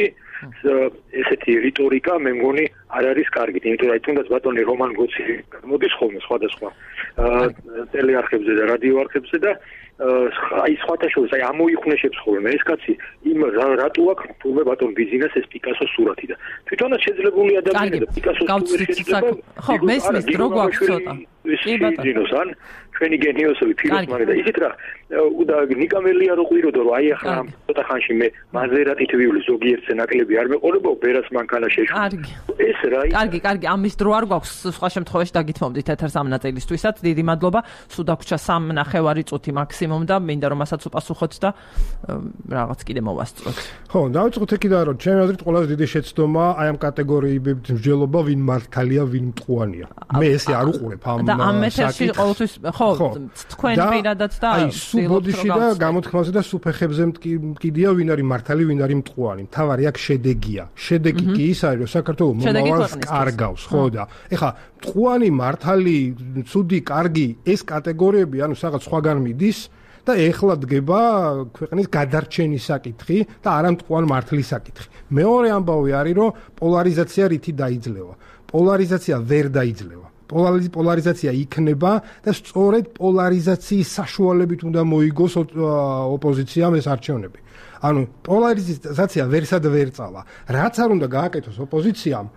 ესეთი რიტორიკა მე მგონი არ არის კარგი, იმიტომ რომ თუნდაც ბატონი რომან გოცი მოდის ხოლმე სხვადასხვა ტელეარხებზე და რადიოარხებზე და აი სხვათა შორის აი ამოიხუნეშებს ხოლმე ეს კაცი იმ რატო აქვს თურმე ბატონ ბიზინას ეს პიკასოს სურათი და თვითონაც შეძლებული ადამიანები და პიკასოს სურათი ხო მესმის დრო გვაქვს ცოტა კი ბატონო ჩვენი გენიოსები ფიროსმანი და ისეთ რა და ნიკამელია რო ყვიროდო რომ აი ახლა ცოტა ხანში მე მაზერატით ვივლი ზოგიერთზე ნაკლები არ მეყოლებო ბერას მანქანა შეშვი ეს რა კარგი კარგი ამის დრო არ გვაქვს სხვა შემთხვევაში დაგითმობდით ეთერს ამ ნაწილისთვისაც დიდი მადლობა სულ დაგვრჩა სამ ნახევარი წუთი მაქსიმუმ და მინდა რომ მასაც უპასუხოთ და რაღაც კიდე მოვასწროთ ხო დავიწყოთ ეკიდან რომ ჩემი აზრით ყველაზე დიდი შეცდომა აი ამ კატეგორიების მსჯელობა ვინ მართალია ვინ მტყუანია მე ესე არ უყურებ ამ და ამ ეთერში ყოველთვის ხო თქვენ პირადად და აი სუბოდიში და გამოთქმაზე და სუფეხებზე მკიდია ვინ არის მართალი ვინ არის მტყუანი მთავარი აქ შედეგია შედეგი კი ის არის რომ საქართველოს მომავალს კარგავს ხო და ეხლა მტყუანი მართალი ცუდი კარგი ეს კატეგორიები ანუ რაღაც სხვაგან მიდის და ეხლა დგება ქვეყნის გადარჩენის საკითხი და არა მტყუან მართლის საკითხი მეორე ამბავი არის რომ პოლარიზაცია რითი დაიძლევა პოლარიზაცია ვერ დაიძლევა პოლარიზაცია იქნება და სწორედ პოლარიზაციის საშუალებით უნდა მოიგოს ოპოზიციამ ეს არჩევნები. ანუ პოლარიზაცია ვერსად ვერ წავა. რაც არ უნდა გააკეთოს ოპოზიციამ,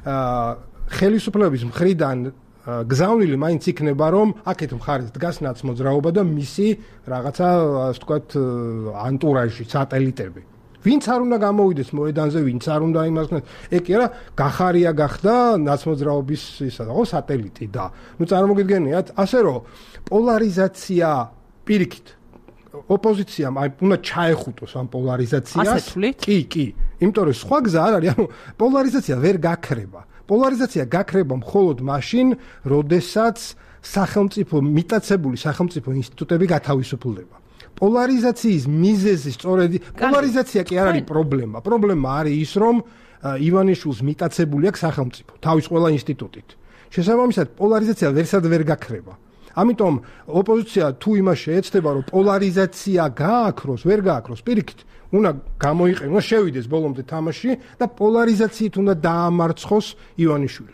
ხელისუფლების მხრიდან გზავნილი მაინც იქნება, რომ აქეთ მხარეს დგას ნაცმოძრაობა და მისი რაღაცა, ასე ვთქვათ, ანტურაჟი, სატელიტები. ვინც არ უნდა გამოვიდეს მოედანზე, ვინც არ უნდა იმას, ეგ კი არა, გახარია გახდა ნაცმოძრაობის ისა და ხო სატელიტი და ნუ წარმოგიდგენიათ, ასე რომ პოლარიზაცია პირიქით ოპოზიციამ აი უნდა ჩაეხუტოს ამ პოლარიზაციას. კი, კი, იმიტომ რომ სხვა გზა არ არის, ანუ პოლარიზაცია ვერ გაქრება. პოლარიზაცია გაქრება მხოლოდ მაშინ, როდესაც სახელმწიფო მიტაცებული სახელმწიფო ინსტიტუტები გათავისუფლდება. პოლარიზაციის მიზეზი სწორედ პოლარიზაცია კი არ არის პრობლემა. პრობლემა არის ის, რომ ივანიშვილს მიტაცებული აქვს სახელმწიფო თავის ყველა ინსტიტუტით. შესაბამისად, პოლარიზაცია ვერსად ვერ გაქრება. ამიტომ ოპოზიცია თუ იმას შეეცდება, რომ პოლარიზაცია გააქროს, ვერ გააქროს, პირიქით, უნდა გამოიყენოს, შევიდეს ბოლომდე თამაში და პოლარიზაციით უნდა დაამარცხოს ივანიშვილი.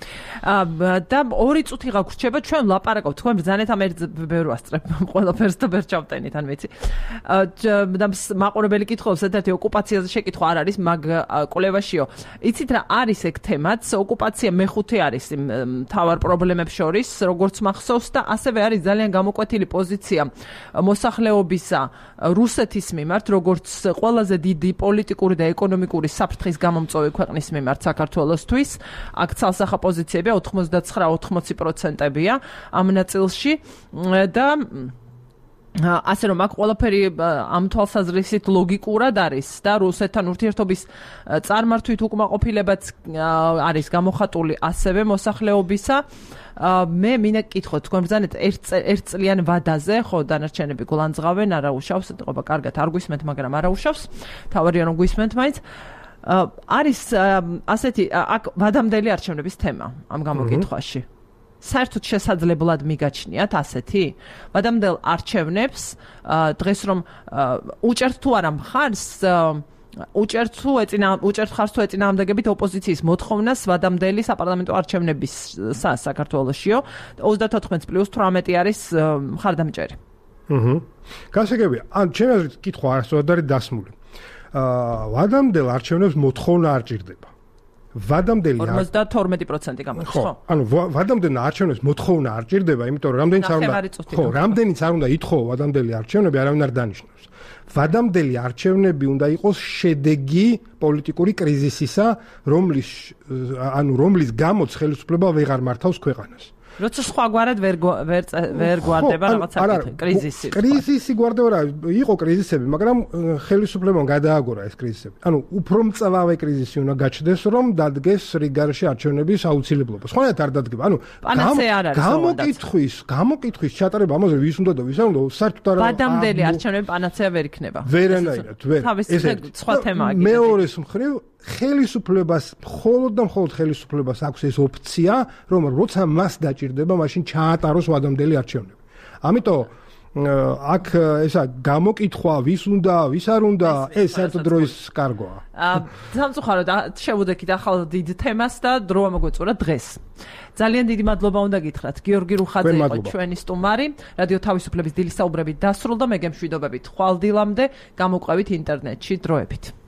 და ორი წუთი გაგვრჩება ჩვენ ვლაპარაკობთ თქვენ ბრძანეთ ამ ერთ ბევრ ვასწრებ ყველაფერს და ვერ ჩავტენით ან ვიცი და მაყურებელი კითხულობს ერთ-ერთი ოკუპაციაზე შეკითხვა არ არის მაგ კვლევაშიო იცით რა არის ეგ თემაც ოკუპაცია მეხუთე არის მთავარ პრობლემებს შორის როგორც მახსოვს და ასევე არის ძალიან გამოკვეთილი პოზიცია მოსახლეობისა რუსეთის მიმართ როგორც ყველაზე დიდი პოლიტიკური და ეკონომიკური საფრთხის გამომწვევი ქვეყნის მიმართ საქართველოსთვის აქ ცალსახა პოზიციებია ოთხმოცდაცხრა ოცდაოთხი პროცენტებია ამ ნაწილში და ასე რომ აქ ყველაფერი ამ თვალსაზრისით ლოგიკურად არის და რუსეთთან ურთიერთობის წარმართვით უკმაყოფილებაც არის გამოხატული ასევე მოსახლეობისა მე მინდა გკითხოთ თქვენ ბრძანეთ ერთ წლიან ვადაზე ხო დანარჩენები გულანძღავენ არა უშავს ეთყობა კარგად არ გვისმენთ მაგრამ არა უშავს თავარია რომ გვისმენთ მაინც არის ასეთი აქ ვადამდელი არჩევნების თემა ამ გამოკითხვაში საერთოდ შესაძლებლად მიგაჩნიათ ასეთი? ვადამდელ არჩევნებს დღეს რომ უჭერთ თუ არა მხარს უჭერთ თუ ეწინა უჭერთ ხარს თუ ეწინააღმდეგებით ოპოზიციის მოთხოვნას ვადამდელი საპარლამენტო არჩევნების საქართველოშიო ოცდაოთხ პლუს თვრამეტი არის მხარდამჭერი. აჰა. გასაგებია. ან ჩემი აზრით კითხვა არასდროს არის დასმული. აა ვადამდელ არჩევნებს მოთხოვნა არ ჭირდება. ვადამდელი ორმოცდათორმეტი პროცენტი გამოდის, ხო? ანუ ვადამდელ არჩევნებს მოთხოვნა არ ჭირდება, იმიტომ რომ რამდენიც არ უნდა ხო, რამდენიც არ უნდა ითხოვო ვადამდელი არჩევნები, არავინ არ დანიშნავს. ვადამდელი არჩევნები უნდა იყოს შედეგი პოლიტიკური კრიზისისა, რომლის ანუ რომლის გამოც ხელისუფლება ვეღარ მართავს ქვეყანას. როცა სხვაგვარად ვერ ვერ ვერ გვარდება რაღაცა კრიზისი. კრიზისი გვარდება რა, იყო კრიზისები, მაგრამ ხელისუფლებამ გადააგორა ეს კრიზისები. ანუ უფრო მწვავე კრიზისი უნდა გაჩნდეს, რომ დადგეს რიგარში არჩევნების აუცილებლობა. სხვანაირად არ დადგება. ანუ გამოკითხვის, გამოკითხვის ჩატარება ამაზე ვის უნდა და ვის არ უნდა, საერთოდ არ ვადამდელი არჩევნები პანაცეა ვერ იქნება. ვერანაირად, ვერ. ეს სხვა თემაა. მეორეს მხრივ ხელისუფლებას მხოლოდ და მხოლოდ ხელისუფლებას აქვს ეს ოფცია, რომ როცა მას დაჭირდება, მაშინ ჩაატაროს ვადამდელი არჩევნები. ამიტომ აქ ესა გამოკითხვა, ვის უნდა, ვის არ უნდა, ეს საერთოდ დროის კარგოა. სამწუხაროდ შევუდექით ახალ დიდ თემას და დრო ამოგვეწურა დღეს. ძალიან დიდი მადლობა უნდა გითხრათ. გიორგი რუხაძე იყო ჩვენი სტუმარი. რადიო თავისუფლების დილის საუბრებით დასრულდა. მე გემშვიდობებით ხვალ დილამდე გამოყვებით ინტერნეტში დროებით.